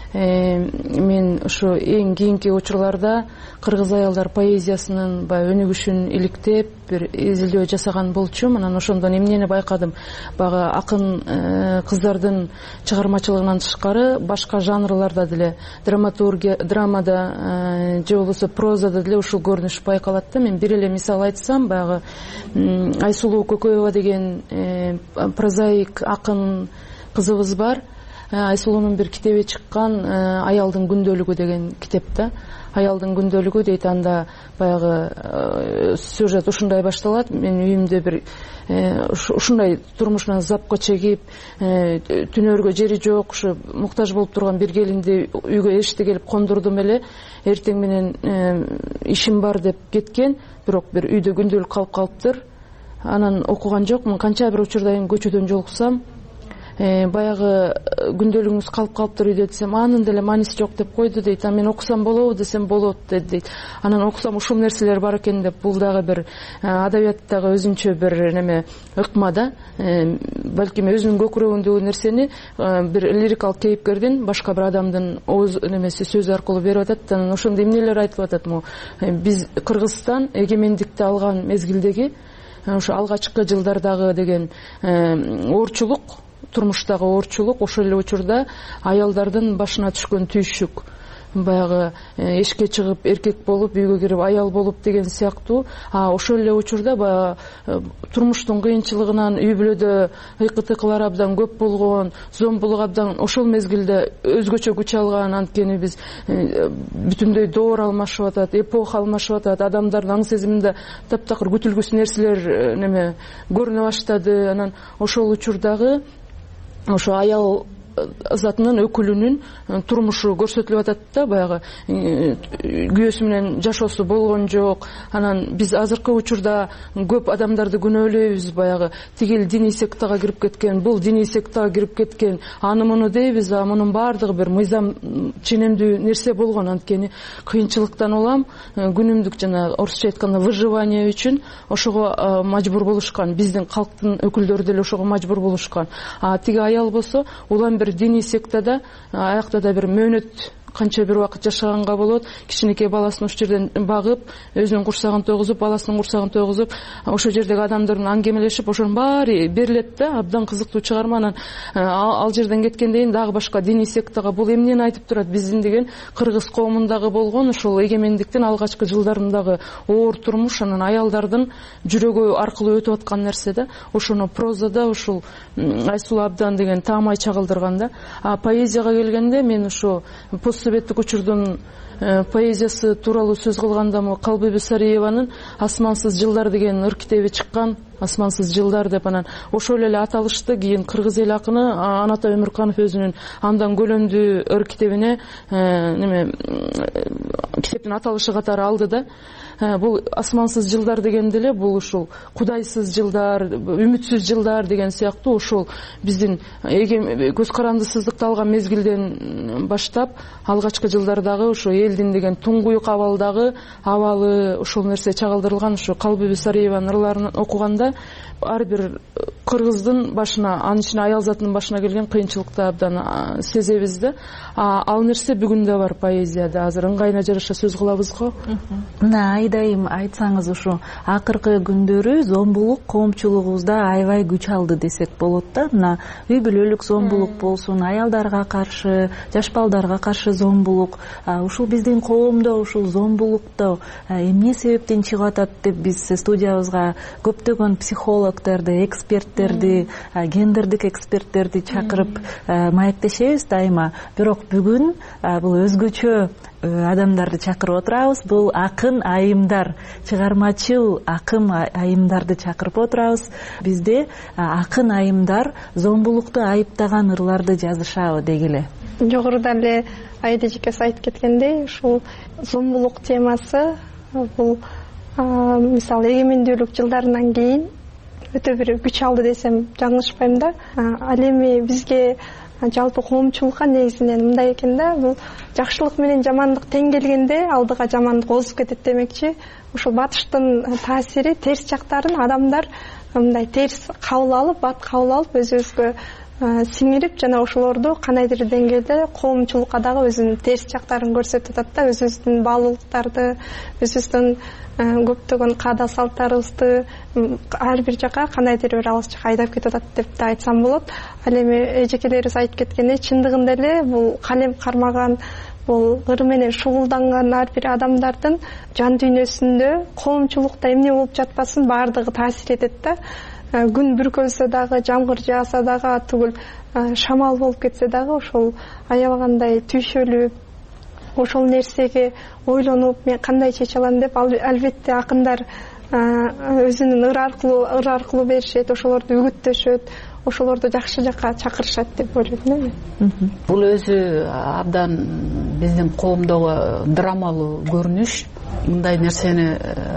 Мен ушу эң кийинки учурларда кыргыз аялдар поэзиясынын өнүгүшүн иликтеп, бир изилдөө жасаган болчумун. Анан ошондон эмнени байкадым? Багы акын кыздардын чыгармачылыгынан тышкары башка жанрларда деле, драматургия, драмада же болбосо прозада деле ушул көрүнүш байкалат да. Мен бир эле мисал айтсам, багы Айсулуу Көкөева деген прозаик акын кызыбыз бар. Айсулуунун бир китеби чыккан, Аялдын күндөлүгү деген китепте. Аялдын күндөлүгү дейт, анда баягы сюжет ушундай башталат. Мен үйүмдө бир ушундай турмушунан запка чегип, түнөргө жери жок, ушу муктаж болуп турган бир келинди үйгө эшикте келип кондурдум эле. Эртең менен ишим бар деп кеткен, бирок бир үйдө күндөлүк калып калыптыр. Анан окуган жокмун. Канча бир учурдан көчөдөн жолуксам, баягы күндөлүгүңүз калып калыптыр үйдө десем, анын деле мааниси жок деп койду дейт. Мен окусам болобу десем, болот дейт. Анан окусам ушул нерселер бар экен деп, бул дагы бир адабияттагы өзүнчө бир неме ыкма да. Балким өзүнүн көкүрөгүндөгү нерсени бир лирикалык кейипкердин башка бир адамдын ооз немеси сөзү аркылуу берип атат. Анан ошондо эмнелер айтып атат? Биз Кыргызстан эгемендикти алган мезгилдеги, ошо алгачкы жылдардагы деген оорчулук, турмуштагы оорчулук, ошол эле учурда аялдардын башына түшкөн түйшүк, баягы эшикке чыгып эркек болуп, үйгө кирип аял болуп деген сыяктуу. Ошол эле учурда баягы турмуштун кыйынчылыгынан үй бүлөдө ыйкы-тыкылар абдан көп болгон, зомбулук абдан ошол мезгилде өзгөчө күч алган. Анткени биз бүтүндөй доор алмашып атат, эпоха алмашып атат, адамдардын аң сезиминде таптакыр күтүлгүс нерселер көрүнө баштады. Анан ошол учурдагы ошо аял затынын өкүлүнүн турмушу көрсөтүлүп атат да, баягы күйөөсү менен жашоосу болгон жок. Анан биз азыркы учурда көп адамдарды күнөөлөйбүз, баягы тигил диний сектага кирип кеткен, бул диний сектага кирип кеткен, аны муну дейбиз, а мунун баардыгы бир мыйзам ченемдүү нерсе болгон. Анткени кыйынчылыктан улам күнүмдүк жана орусча айтканда выживание үчүн ошого мажбур болушкан, биздин калктын өкүлдөрү деле ошого мажбур болушкан. А тиги аял болсо улам бир диний сектада, аякта да бир мөөнөт канча бир убакыт жашаганга болот. Кичинекей баласын ошол жерден багып, өзүнүн курсагын тойгузуп, баласынын курсагын тойгузуп, ошол жердеги адамдар менен аңгемелешип, ошонун баары берилет да, абдан кызыктуу чыгарма. Анан ал жерден кеткенден кийин дагы башка диний сектага бул эмнени айтып турат? Биздин деген кыргыз коомундагы болгон ошол эгемендиктин алгачкы жылдарындагы оор турмуш, анан аялдардын жүрөгү аркылуу өтүп аткан нерсе да. Ошону прозада ушул Айсулуу Абдан деген таамай чагылдырган да. А поэзияга келгенде мен ошо постсоветтик учурдун поэзиясы тууралуу сөз кылганда, Калбүбү Сариеванын Асмансыз жылдар деген ыр китеби чыккан. Асмансыз жылдар деп, анан ошол эле аталышты кийин кыргыз эл акыны Анатай Өмүрканов өзүнүн андан көлөмдүү ыр китебине китептин аталышы катары алды да. Бул Асмансыз жылдар дегенде эле бул ушул кудайсыз жылдар, үмүтсүз жылдар деген сыяктуу ошол биздин көз карандысыздыкты алган мезгилден баштап алгачкы жылдардагы ошо элдин деген туңгуюк абалдагы абалы ошол нерсе чагылдырылган. Ошо Калбүбү Сариеванын ырларын окуганда ар бир кыргыздын башына, анын ичинде аял затынын башына келген кыйынчылыкты абдан сезебиз да. Ал нерсе бүгүн да бар поэзияда. Азыр ыңгайына жараша сөз кылабыз го. Мына айдайым айтсаңыз, ушу акыркы күндөрү зомбулук коомчулугубузда аябай күч алды десек болот да. Мына үй бүлөлүк зомбулук болсун, аялдарга каршы, жаш балдарга каршы зомбулук. Ушул биздин коомдо ушул зомбулукту эмне себептен чыгып атат деп биз студиябызга көптөгөн психологдорду, эксперттерди, гендердик эксперттерди чакырып маектешебиз дайыма. Бирок бүгүн бул өзгөчө адамдарды чакырып отурабыз. Бул акын айымдар, чыгармачыл акын айымдарды чакырып отурабыз. Бизде акын айымдар зомбулукту айыптаган ырларды жазышабы дегиле. Жогоруда эле Айда эжекеси айтып кеткендей, ушул зомбулук темасы бул мисалы эгемендүүлүк жылдарынан кийин өтө бир күч алды десем жаңылышпайм да. Ал эми бизге жалпы коомчулукка негизинен мындай экен да, бул жакшылык менен жамандык тең келгенде алдыга жамандык озуп кетет демекчи. Ушул батыштын таасири, терс жактарын адамдар мындай терс кабыл алып, бат кабыл алып өзүбүзгө сиңирип, жана ошолорду кандайдыр деңгээлде коомчулукка дагы өзүнүн терс жактарын көрсөтүп атат да. Өзүбүздүн баалуулуктарды, өзүбүздүн көптөгөн каада салттарыбызды ар бир жака кандайдыр бир алыс жака айдап кетип атат деп да айтсам болот. Ал эми эжекелерибиз айтып кеткендей, чындыгында эле бул калем кармаган, бул ыр менен шугулданган ар бир адамдардын жан дүйнөсүндө коомчулукта эмне болуп жатпасын баардыгы таасир этет да. Күн бүркөлсө дагы, жамгыр жааса дагы, түгүл шамал болуп кетсе дагы ошол аябагандай түйшөлүп, ошол нерсеге ойлонуп, мен кандай чече алам деп, албетте акындар өзүнүн ыр аркылуу беришет, ошолорду үгүттөшөт, ошолорду жакшы жакка чакырышат деп ойлойм мен. Бул өзү абдан биздин коомдогу драмалуу көрүнүш. Мындай нерсени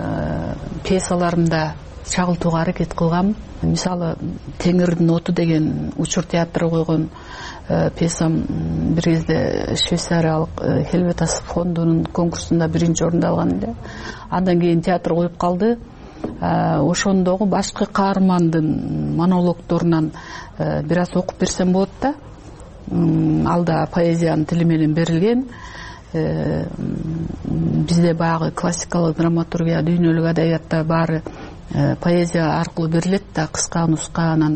пьесаларымда чагылтууга аракет кылгам. Мисалы, Теңирдин оту деген учур театры койгон пьесам бир кезде швейцариялык Хельветас фондунун конкурсунда 1-орунду алган эле. Андан кийин театр коюп калды. Ошондогу башкы каармандын монологдорунан бир аз окуп берсем болот да. Ал да поэзиянын тили менен берилген. Бизде баягы классикалык драматургия, дүйнөлүк адабиятта баары поэзия аркылуу берилет да, кыска нуска, анан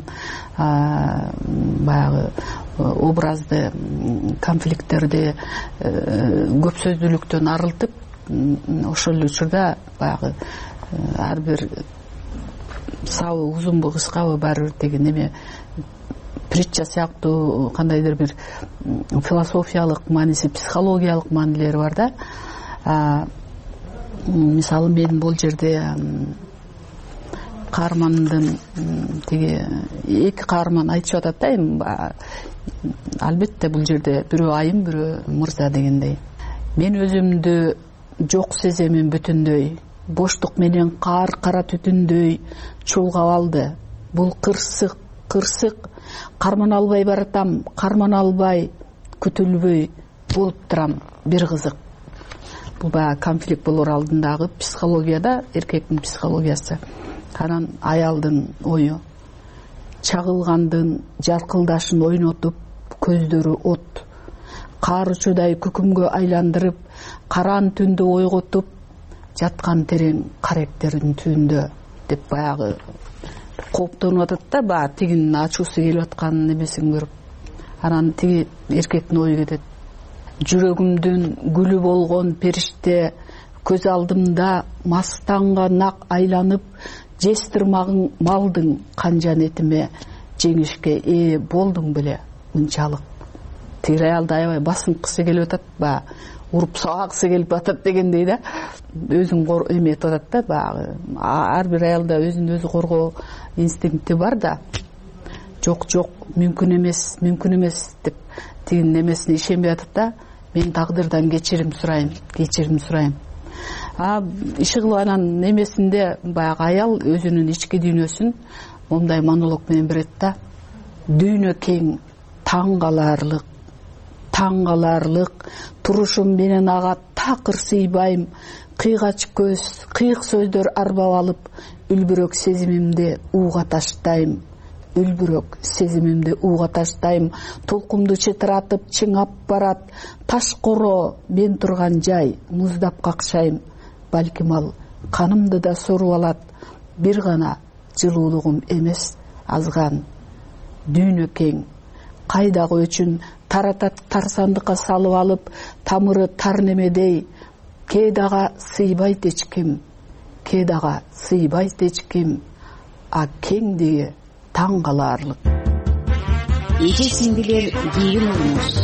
баягы образды, конфликттерди көп сөздүүлүктөн арылтып, ошол эле учурда баягы ар бир сабы узунбу, кыскабы баары бир деген эме притча сыяктуу кандайдыр бир философиялык мааниси, психологиялык маанилери бар да. Мисалы, мен бул жерде каармандын тиги эки каарман айтышып атат да эми албетте бул жерде бирөө айым бирөө мырза дегендей. Мен өзүмдү жок сеземин бүтүндөй, боштук менен кара түтүндөй чулгап алды. Бул кырсык карман албай баратам, карман албай күтүлбөй болуп турам бир кызык. Бул баягы конфликт болор алдындагы психологияда, эркектин психологиясы. Анан аялдын ою чагылгандын жаркылдашын ойнотуп, көздөрү от, каарычудай күкүмгө айландырып, караан түндө ойготуп, жаткан терең каректердин түндө деп баягы кооптонуп атат да, баягы тигинин ачуусу келип аткан немесин көрүп. Анан тиги эркектин ою кетет. Жүрөгүмдүн гүлү болгон периште көз алдымда мастанга нак айланып, жестирмагың малдың канжан этиме жеңишке ээ болдуң беле мынчалык. Тиги аялды аябай басынткысы келип атат, баягы уруп сабагысы келип атат дегендей да. Өзүн эметип атат да, баягы ар бир аялда өзүн өзү коргоо инстинкти бар да. Жок, мүмкүн эмес деп тигин немесине ишенбей атат да. Мен тагдырдан кечирим сурайм. Иши кылып анан немесинде баягы аял өзүнүн ички дүйнөсүн мондай монолог менен берет да. Дүйнө кең, таң каларлык, турушум менен ага такыр сыйбайм, кыйгач көз, кыйык сөздөр арбап алып, үлбүрөк сезимимди ууга таштайм, толкумду чытыратып чыңап барат, таш коро мен турган жай, муздап какшайм, балким ал канымды да соруп алат, бир гана жылуулугум эмес азган. Дүйнө кең, кайдагы өчүн таратат тарсандыкка салып алып, тамыры тар немедей, кедага сыйбайт эчким, а кеңдиги таң каларлык. Эжесиңдилер кийин угуңуз.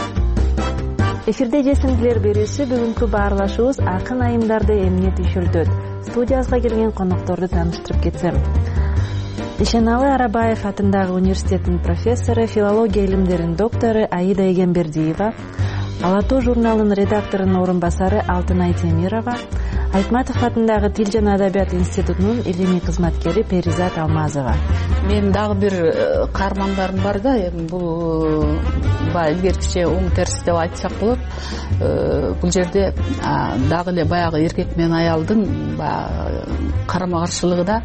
Эфирде эжесиңдилер берүүсү бүгүнкү баарлашуубуз акын айымдарды эмне түйшөлтөт. Студиябызга келген конокторду тааныштырып кетсем. Ишеналы Арабаев атындагы университеттин профессору, филология илимдеринин доктору Аида Эгембердиева, Ала тоо журналынын редакторунун орун басары Алтынай Темирова, Айтматов атындагы Тил жана Адабият институтунун илимий кызматкери Перизат Алмазова. Мен дагы бир каармандарым бар да, бул илгеркиче оң терс деп айтсак болот. Бул жерде дагы эле баягы эркек менен аялдын карама каршылыгы да,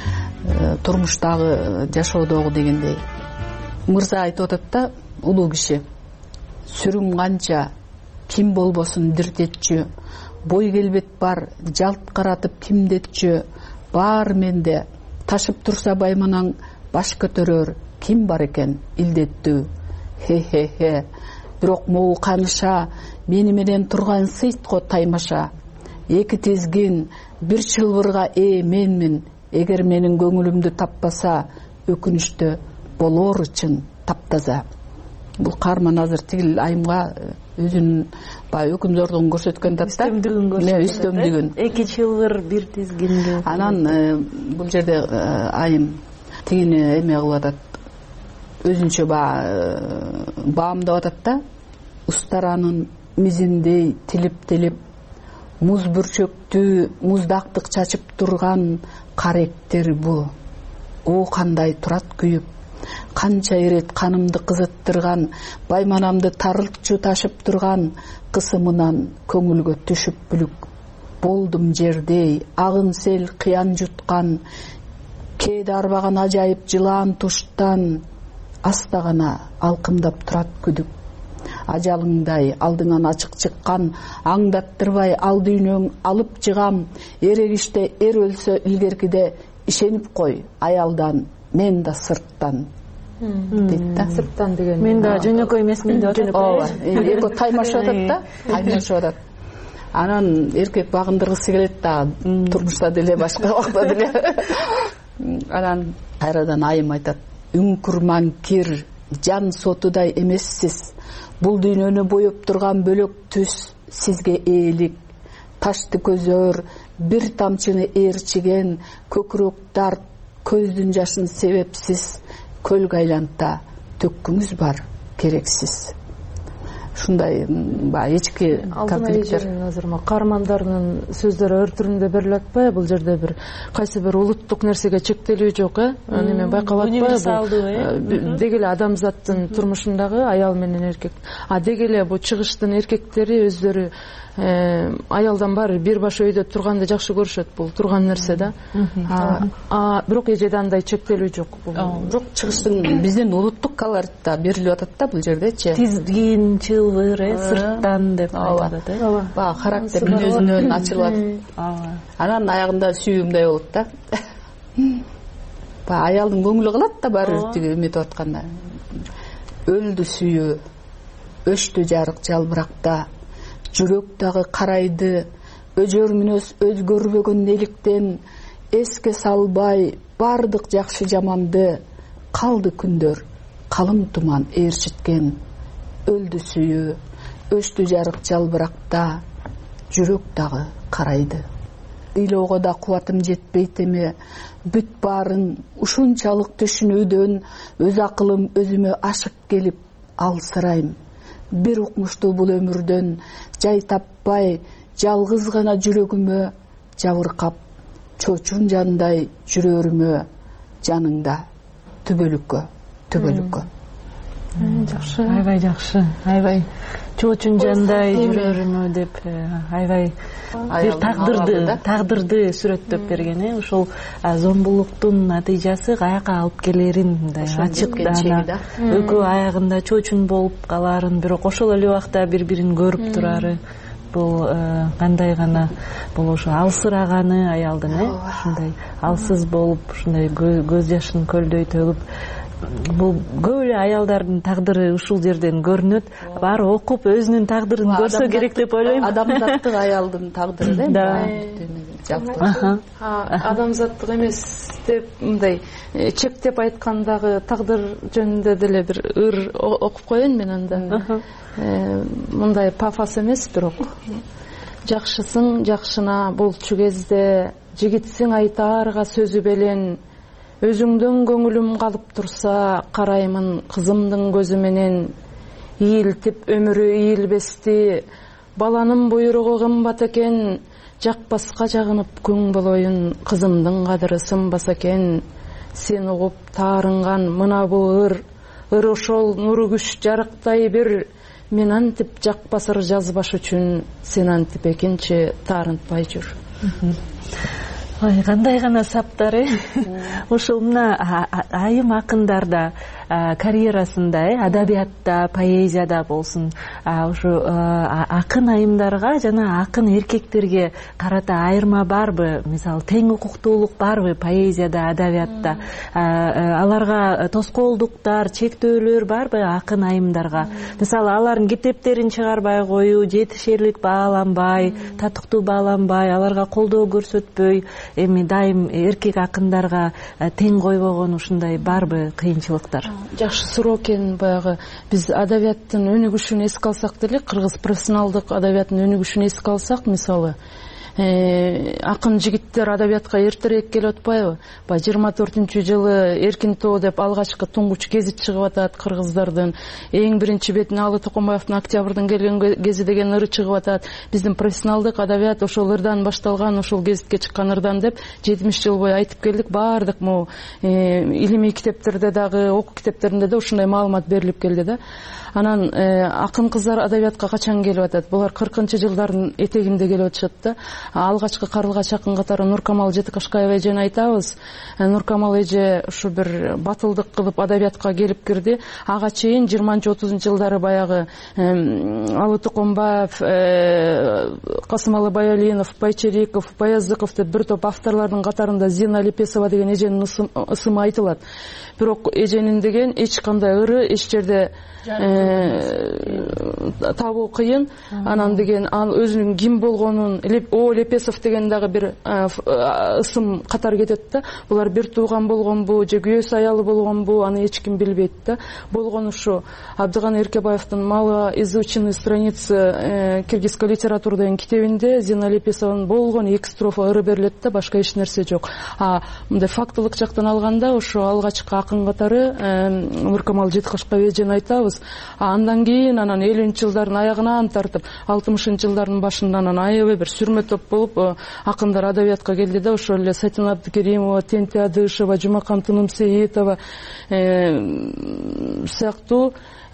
турмуштагы жашоодогу дегендей. Мырза айтып атат да, улуу киши. Сүрүм канча, ким болбосун диртетчү, бой келбет бар, жалт каратып кимдетчү, бар менде, ташып турса байманаң баш көтөрөр, ким бар экен илдеттүү. Хе-хе-хе, бирок могу каныша, мени менен турган сыйтко таймаша. Эки тизгин, бир чылбырга менмин, эгер менин көңүлүмдү таппаса, өкүнүчтө болор чын таптаза. Бул каарман азыр тигил айымга өзүнүн өкүм зордугун көрсөткөн да. Үстөмдүгүн. Эки чылбыр, бир тизгинге. Анан бул жерде айым тигини эме кылып атат. Өзүнчө баамдап атат да. Устаранын мизиндей тилип-тилип, муз бүрчөктү муздактык чачып турган каректер бу. О кандай турат күйүп, канча ирет канымды кызыттырган, байманамды тарылчу ташып турган, кысымынан көңүлгө түшүп бүлүк. Болдум жердей, агын сел кыян жуткан, кээде арбаган ажайып жылаан туштан, аста гана алкымдап турат күдүк. Ажалыңдай алдыңан ачык чыккан, аңдаттырбай ал дүйнөң алып жыгам, эрегиште эр өлсө илгеркиде, ишенип кой аялдан, мен да сырттан. Дейт да. Сырттан деген. Мен да жөнөкөй эмесмин деп атат. Ооба, эки таймашып атат да, таймашып атат. Анан эркек багындыргысы келет да, турмушта деле, башка убакта деле. Анан кайрадан айым айтат: "Үңкүрман кир, жан сотудай эмессиз. Бул дүйнөнү боеп турган бөлөк түс сизге ээлик. Ташты көзөр, бир тамчыны ээрчиген, көкүрөк дарт, көздүн жашын себепсиз көлгө айланта төккүңүз бар керексиз. Ушундай ички конфликттер. Азыр каармандарынын сөздөрү өр түрүндө берилип атпайбы? Бул жерде бир кайсы бир улуттук нерсеге чектелүү жок, Неме байкалып атпайбы? Деги эле адамзаттын турмушундагы аял менен эркек. Деги эле бул чыгыштын эркектери өздөрү аялдан баары бир баш өйдө турганды жакшы көрүшөт. Бул турган нерсе да. Бирок эжеде андай чектелүү жок. Жок, чыгыштын биздин улуттук колоритта берилип атат да бул жердечи. Тизгин, чылбыр, сырттан деп айтат. Баягы характер мүнөзүнөн ачылып. Анан аягында сүйүүмдөй болот да. Баягы аялдын көңүлү калат да баары тиги эметип атканда. Өлдү сүйүү, өчтү жарык жалбыракта. Жүрөк дагы карайды, өжөр мүнөз өзгөрбөгөн неликтен, эске салбай бардык жакшы жаманды, калды күндөр калың туман ээрчиткен. Өлдү сүйүү, өчтү жарык жалбыракта, жүрөк дагы карайды. Ыйлоого да кубатым жетпейт эме, бүт баарын ушунчалык түшүнүүдөн өз акылым өзүмө ашык келип алсырайм. Бир укмуштуу бул өмүрдөн жай таппай, жалгыз гана жүрөгүмө жабыркап, чочун жандай жүрөрүмө, жаныңда түбөлүккө. Жакшы. Аябай жакшы. Аябай чочун жандай жүрөрүмө деп аябай бир тагдырды сүрөттөп берген, ошол зомбулуктун натыйжасы каяка алып келерин мындай ачык да, экөө аягында чочун болуп каларын, бирок ошол эле убакта бири-бирин көрүп турары, бул кандай гана бул ошо алсыраганы аялдын, ушундай алсыз болуп, ушундай көз жашын көлдөй төгүп, бул көп эле аялдардын тагдыры ушул жерден көрүнөт. Баары окуп өзүнүн тагдырын көрсө керек деп ойлойм. Адамзаттык аялдын тагдыры да. Адамзаттык эмес деп мындай чектеп айткандагы тагдыр жөнүндө деле бир ыр окуп коеюн мен анда. Мындай пафос эмес, бирок жакшысың жакшына болчу кезде, жигитсиң айтаарга сөзү белен, өзүңдөн көңүлүм калып турса, караймын кызымдын көзү менен. Ийилтип өмүрү ийилбести, баланын буйругу кымбат экен, жакпаска жагынып күң болоюн, кызымдын кадыры сынбаса экен. Сен угуп таарынган мына бул ыр ошол нуру күч жарыктай бир, мен антип жакпасыр жазбаш үчүн, сен антип экинчи таарынтпай жүр. Ой, кандай гана саптар, Ошол мына айым акындарда карьерасында, адабиятта, поэзияда болсун, ушу акын айымдарга жана акын эркектерге карата айырма барбы? Мисалы, тең укуктуулук барбы поэзияда, адабиятта? Аларга тоскоолдуктар, чектөөлөр барбы акын айымдарга? Мисалы, алардын китептерин чыгарбай коюу, жетишерлик бааланбай, татыктуу бааланбай, аларга колдоо көрсөтпөй, эми дайым эркек акындарга тең койбогон ушундай барбы кыйынчылыктар? Жакшы суроо экен. Баягы биз адабияттын өнүгүшүн эске алсак деле, кыргыз профессионалдык адабияттын өнүгүшүн эске алсак, мисалы, акын жигиттер адабиятка эртерээк келип атпайбы? 24-жылы Эркин тоо деп алгачкы туңгуч гезит чыгып атат кыргыздардын. Эң биринчи бетине Алы Токомбаевдин Октябрдын келген гези деген ыры чыгып атат. Биздин профессионалдык адабият ошол ырдан башталган, ошол гезитке чыккан ырдан деп 70 жыл бою айтып келдик. Баардык могу илимий китептерде дагы, окуу китептеринде да ушундай маалымат берилип келди да. Анан акын кыздар адабиятка качан келип атат? Булар 40-жылдардын этегинде келип атышат да. Алгачкы карылгач акын катары Нуркамал Жетикашкаева эжени айтабыз. Нуркамал эже ушу бир батылдык кылып адабиятка келип кирди. Ага чейин 20-30 жылдары баягы Алы Токомбаев, Касымалы Баялинов, Байчериков, Баяздыков деп бир топ авторлордун катарында Зина Лепесова деген эженин ысымы айтылат. Бирок эженин деген эч кандай ыры эч жерде табуу кыйын. Анан деген ал өзүнүн ким болгонун, Лепесов деген дагы бир ысым катар кетет да. Булар бир тууган болгонбу же күйөөсү аялы болгонбу, аны эч ким билбейт да. Болгон ушу Абдыган Эркебаевдин «Мало изученные страницы киргизской литературы» деген китебинде Зина Лепесованын болгон 2 строфа ыры берилет да, башка эч нерсе жок. Мындай фактылык жактан алганда ошо алгачкы акын катары Мыркамал Жеткашкабежин айтабыз. Андан кийин анан 50-жылдардын аягынан тартып 60-жылдардын башында анан аябай бир сүрмө топ болуп акындар адабиятка келди да. Ошол эле Сатина Абдыкеримова, Тенти Адышева, Жумакан Тынымсеитова сыяктуу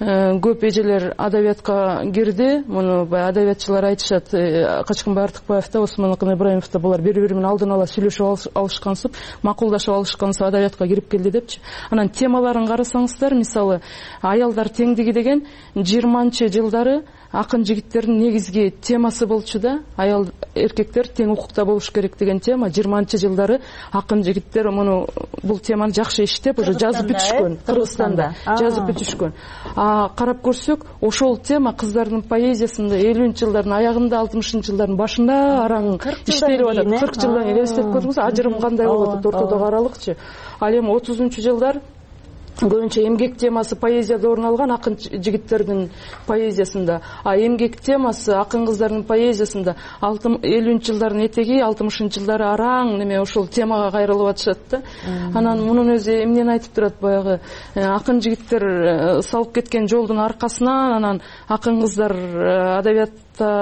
көп эжелер адабиятка кирди. Муну адабиятчылар айтышат, Качкынбай Артыкбаев да, Осмон Акын Ибраимов да, булар бири-бири менен алдын ала сүйлөшүп алышкансып, макулдашып алышкансып адабиятка кирип келди депчи. Анан темаларын карасаңыздар, мисалы аялдар теңдиги деген 20-жылдары акын жигиттердин негизги темасы болчу да. Аял эркектер тең укукта болуш керек деген тема. 20-жылдары акын жигиттер муну бул теманы жакшы иштеп уже жазып бүтүшкөн. Кыргызстанда жазып бүтүшкөн. Карап көрсөк, ошол тема кыздардын поэзиясында 50-жылдардын аягында, 60-жылдардын башында араң иштелип атат. 40 жылдан элестеп көрдүңүз, ажырым кандай болуп атат ортодогу аралыкчы. Ал эми 30-жылдар көбүнчө эмгек темасы поэзияда орун алган, акын жигиттердин поэзиясында. Эмгек темасы акын кыздардын поэзиясында 50-жылдардын этеги, 60-жылдары араң неме ошол темага кайрылып атышат да. Анан мунун өзү эмнени айтып турат, баягы акын жигиттер салып кеткен жолдун аркасынан анан акын кыздар адабият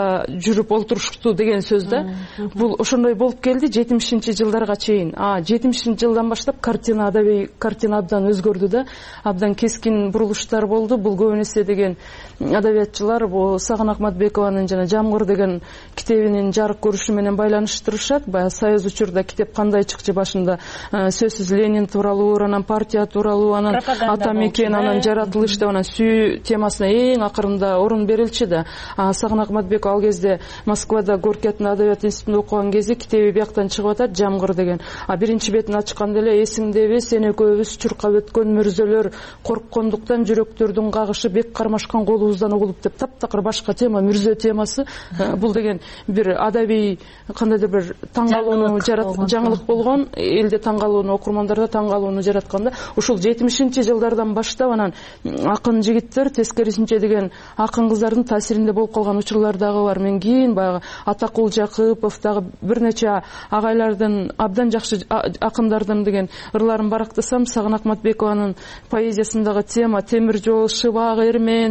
жүрүп олтурушту деген сөз да. Бул ошондой болуп келди 70-жылдарга чейин. 70-жылдан баштап картина абдан өзгөрдү да. Абдан кескин бурулуштар болду. Бул көбүнесе деген адабиятчылар бул Сагын Акматбекованын жана Жамгыр деген китебинин жарык көрүшү менен байланыштырышат. Баягы Союз учурда китеп кандай чыкчы, башында сөзсүз Ленин тууралуу, анан партия тууралуу, анан ата мекен, анан жаратылыш деп, анан сүйүү темасына эң акырында орун берилчи да. Сагын Акматбеков ал кезде Москвада Горький атындагы адабият институтунда окуган кезде китеби бияктан чыгып атат, Жамгыр деген. Биринчи бетин ачканда эле эсиңдеби, сен экөөбүз чуркап өткөн мүрзөлөр, корккондуктан жүрөктөрдүн кагышы бек кармашкан колубуздан угулуп деп таптакыр башка тема, мүрзө темасы. Бул деген бир адабий кандайдыр бир таң калууну жаңылык болгон, элде таң калууну, окурмандарда таң калууну жаратканда, ушул 70-жылдардан баштап анан акын жигиттер тескерисинче деген акын кыздардын таасиринде болуп калган учурлар дагы бар. Мен кийин баягы Атакул Жакыпов дагы бир нече агайлардын, абдан жакшы акындардын деген ырларын барактасам, Сагын Акматбекованын поэзиясындагы тема темир жол, Шыбак Эрмен,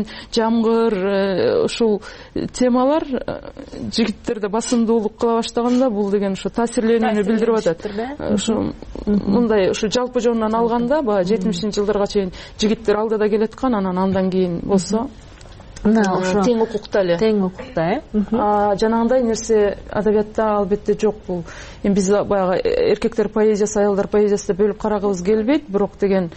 Жамгыр, ушул темалар жигиттерде басымдуулук кыла баштаганда, бул деген ушу таасирленүүнү билдирип атат. Ушу мындай ушу жалпы жонунан алганда, баягы 70-жылдарга чейин жигиттер алдыда келаткан, андан кийин болсо тең укукта эле. Тең укукта, жанагындай нерсе адабиятта албетте жок. Бул эми биз баягы эркектер поэзиясы, аялдар поэзиясы деп бөлүп карагыбыз келбейт, бирок деген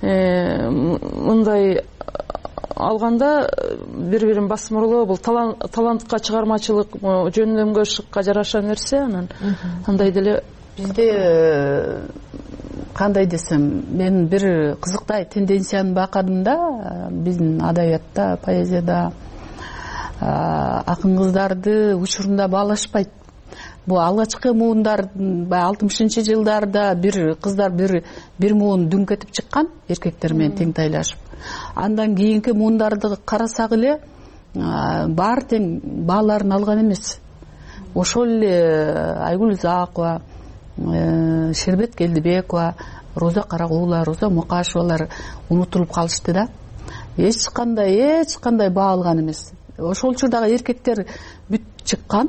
мындай алганда бири-бирин басмырлоо, бул талантка, чыгармачылык, жөндөмгө жараша нерсе. Анан андай деле бизде кандай десем, мен бир кызыктай тенденцияны байкадым да, биздин адабиятта, поэзияда акын кыздарды учурунда баалашпайт. Бул алгачкы муундар 60-жылдарда бир кыздар бир муун дүңк этип чыккан, эркектер менен тең тайлашып. Андан кийинки муундарды карасак эле баары тең бааларын алган эмес. Ошол эле Айгүл Заакова, Шербет Келдибекова, Роза Карагула, Роза Мукашевалар унутулуп калышты да. Эч кандай баа алган эмес. Ошол учурдагы эркектер бүт чыккан,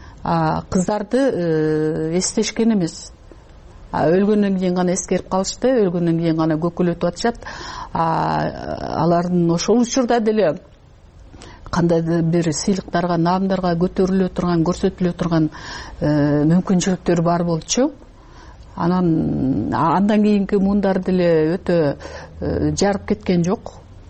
кыздарды эстешкен эмес. Өлгөндөн кийин гана эскерип калышты, өлгөндөн кийин гана көкөлөтүп атышат. Алардын ошол учурда деле кандайдыр бир сыйлыктарга, наамдарга көтөрүлө турган, көрсөтүлө турган мүмкүнчүлүктөр бар болчу. Андан кийинки муундар деле өтө жарып кеткен жок.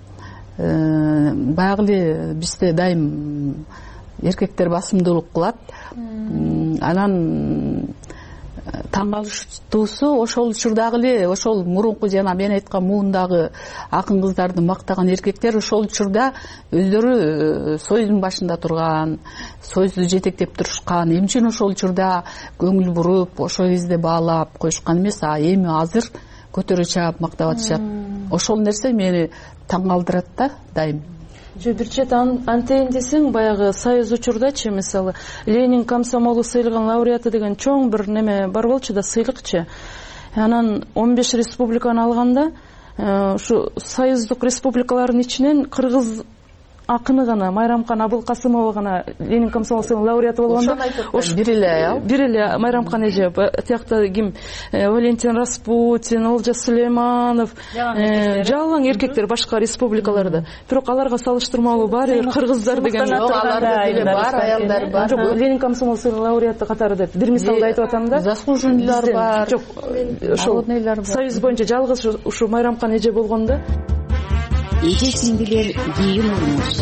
Баягы эле бизде дайым эркектер басымдуулук кылат. Анан таң калыштуусу ошол учурдагы эле ошол мурунку жана мен айткан муундагы акын кыздарды мактаган эркектер ошол учурда өздөрү союздун башында турган, союзду жетектеп турушкан, эмне үчүн ошол учурда көңүл буруп ошол кезде баалап коюшкан эмес, а эми азыр көтөрө чаап мактап атышат. Ошол нерсе мени таң калтырат да дайым. Бир чет антейин десең, баягы союз учурдачы, мисалы Ленин комсомолу сыйлыгынын лауреаты деген чоң бир неме бар болчу да, сыйлыкчы. Анан 15 республиканы алганда, ушу союздук республикалардын ичинен кыргыз акыны гана, Майрамкан Абылкасымова гана Ленин комсомол сыйлыгынын лауреаты болгондо, бир эле Майрамкан эже, тиякта ким, Валентин Распутин, Олжас Сулейманов, жалаң эркектер башка республикаларда. Бирок аларга салыштырмалуу баары бир кыргыздар деген аларда деле бар, аялдар бар. Ленин комсомол сыйлыгынын лауреаты катары деп бир мисалды айтып атам да. Заслуженныйлар бар. Жок, ошол союз боюнча жалгыз ушу Майрамкан эже болгондо. Эже сиңдилер, кийин уруңуз.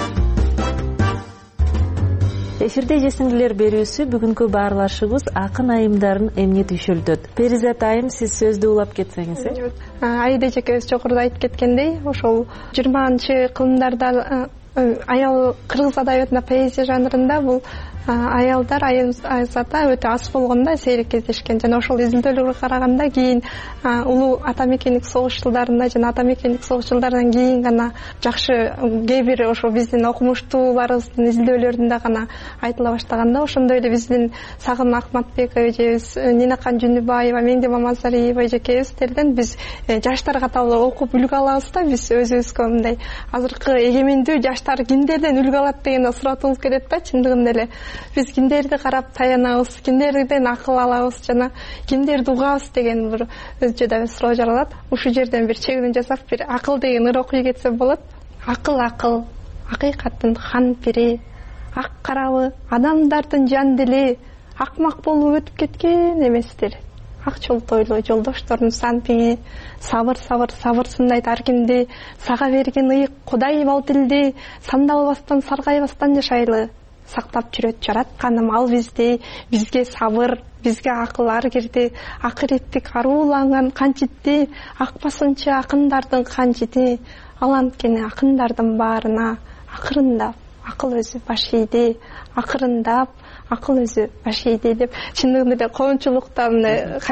Эфирде эже сиңдилер берүүсү бүгүнкү баарлашыбыз акын айымдарын эмне түйшөлтөт. Перизат айым, сиз сөздү улап кетсеңиз. Айда эжекебиз жогоруда айтып кеткендей, ошол 20-кылымдарда аял кыргыз адабиятында поэзия жанрында бул аялдар айымзата өтө аз болгондо сейрек кездешкен. Жана ошол изилдөөлөргө караганда кийин улуу ата мекендик согуш жылдарында жана ата мекендик согуш жылдарынан кийин гана жакшы кээ бир ошо биздин окумуштууларыбыздын изилдөөлөрүндө гана айтыла баштаганда, ошондой эле биздин Сагын Акматбекова эжебиз, Нинакан Жүнүбаева, Меңде Мамазариева эжекебиз делден биз жаштар катары окуп үлгү алабыз да, биз өзүбүзгө мындай азыркы эгемендүү жаштар кимдерден үлгү алат деген суратыбыз келет да. Чындыгында эле биз кимдерди карап таянабыз, кимдерден акыл алабыз жана кимдерди угабыз деген бир өзүнчө да суроо жаралат. Ушул жерден бир чегүүнү жасап, бир акыл деген ыр окуй кетсе болот. Акыл, акыйкаттын хан пири, ак карабы адамдардын жан дили, акмак болуп өтүп кеткен эместир. Ак чолтойлуу жолдоштордун санпиги, сабыр сабырсындайт ар кимди, сага берген ыйык Кудай бал тилди, сандалбастан саргайбастан жашайлы. Сактап жүрөт жаратканым ал бизди, бизге сабыр, бизге акыл ар кирди, акыреттик арууланган канчитти, акпасынчы акындардын канчити, ал анткени акындардын баарына акырындап акыл өзү баш ийди, акырындап акыл өзү баш ийди деп чындыгында эле коомчулуктан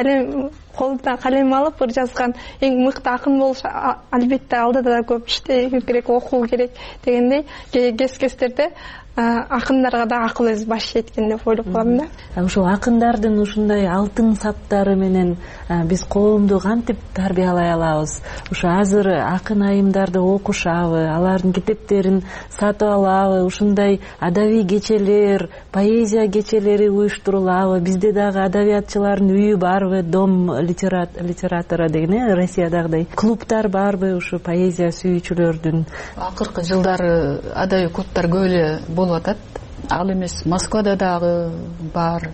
колуна калем алып ыр жазган эң мыкты акын болуш албетте алдыда да көп иштей керек, окуу керек дегендей кез-кездерде акындарга да акыл өзү баш ийген деп ойлоп калам да. Ушул акындардын ушундай алтын саптары менен биз коомду кантип тарбиялай алабыз? Ушу азыр акын айымдарды окушабы, алардын китептерин сатып алабы, ушундай адабий кечелер, поэзия кечелери уюштурулабы? Бизде дагы адабиятчылардын үйү барбы? Дом литератора деген Россиядагыдай клубтар барбы ушу поэзия сүйүүчүлөрдүн? Акыркы жылдары адабий клубтар көп эле болуп атат. Ал эмес Москвада дагы бар.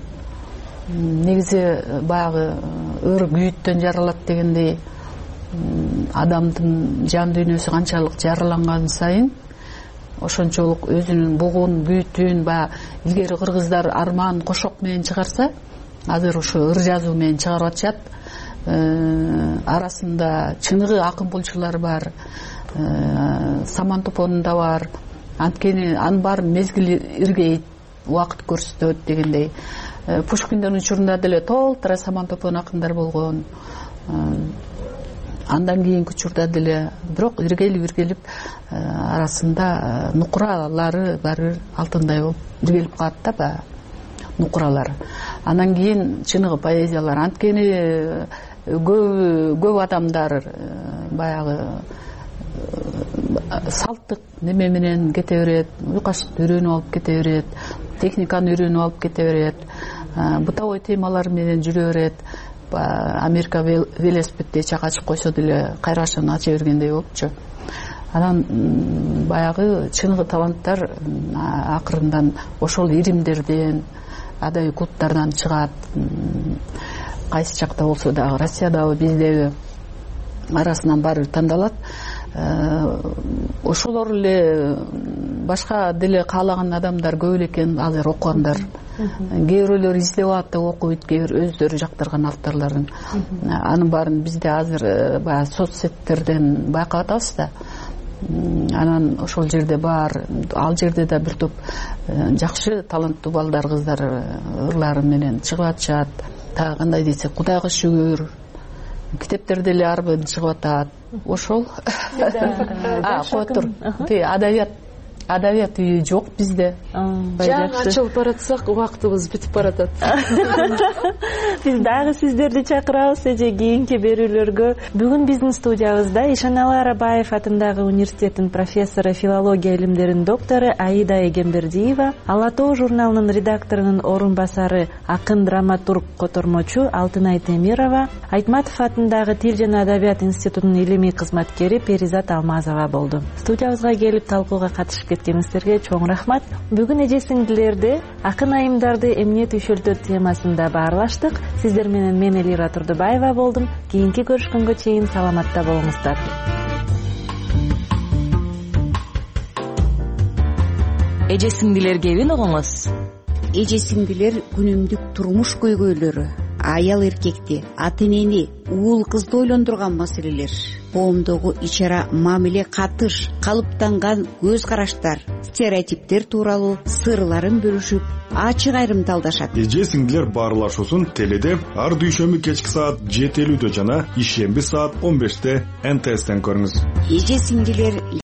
Негизи баягы ыр күйүттөн жаралат дегендей, адамдын жан дүйнөсү канчалык жараланган сайын ошончолук өзүнүн бугун, бүтүн, баягы илгери кыргыздар арман кошок менен чыгарса, азыр ушу ыр жазуу менен чыгарып атышат. Арасында чыныгы акын болчулар бар, саман топонунда бар. Анткени анын баарын мезгили иргейт, убакыт көрсөтөт дегендей. Пушкиндин учурунда деле толтура саман топон акындар болгон. Андан кийинки учурда деле бирок иргелип арасында нукуралары баары алтындай болуп иргелип калат да, баягы нукуралар. Андан кийин чыныгы поэзиялар. Анткени көп адамдар баягы салттык неме менен кете берет, уйкаштыкты үйрөнүп алып кете берет, техниканы үйрөнүп алып кете берет, бытовой темалар менен жүрө берет. Америка велосипедде чак ачып койсо деле кайрашын ача бергендей болупчу. Анан баягы чыныгы таланттар акырындан ошол иримдерден, адабий клубтардан чыгат. Кайсы жакта болсо дагы, Россиядагы, биздеги арасынан баары тандалат. ошолор эле башка деле каалаган адамдар көп эле экен азыр окугандар. Кээ бирөөлөр издеп алат деп окуйт, кээ бир өздөрү жактырган авторлордун. Анын баарын бизде азыр баягы соцсеттерден байкап атабыз да. Анан ошол жерде бар, ал жерде да бир топ жакшы таланттуу балдар, кыздар ырлары менен чыгып атышат. Тагы кандай десек, Кудайга шүгүр китептерде эле ар бир чыгып атат. Ошол адабият үйү жок бизде. Жаңы ачылып баратсак, убактыбыз бүтүп баратат. Биз дагы сиздерди чакырабыз эже кийинки берүүлөргө. Бүгүн биздин студиябызда Ишаналы Арабаев атындагы университеттин профессору, филология илимдеринин доктору Аида Эгембердиева, Ала Тоо журналынын редакторунун орун басары, акын, драматург, котормочу Алтынай Темирова, Айтматов атындагы Тил жана Адабият институтунун илимий кызматкери Перизат Алмазова болду. Студиябызга келип талкууга катышып кеткениңиздерге чоң рахмат. Бүгүн эже сиңдилерди акын айымдарды эмне түйшөлтөт темасында баарлаштык. Сиздер менен мен Элира Турдубаева болдум. Кийинки көрүшкөнгө чейин саламатта болуңуздар. Эже сиңдилер кебин угуңуз. Эже сиңдилер күнүмдүк турмуш көйгөйлөрү, аял эркекти, ата энени, уул кызды ойлондурган маселелер, коомдогу ич-ара мамиле, катыш, калыптанган көз караштар, стереотиптер тууралуу сырларын бөлүшүп, ачык айрымталдашат. Эже сиңдилер баарлашуусун теледе ар дүйшөмбү кечки саат 7:50 жана ишемби саат 15 НТСтен көрүңүз. Эже сиңдилер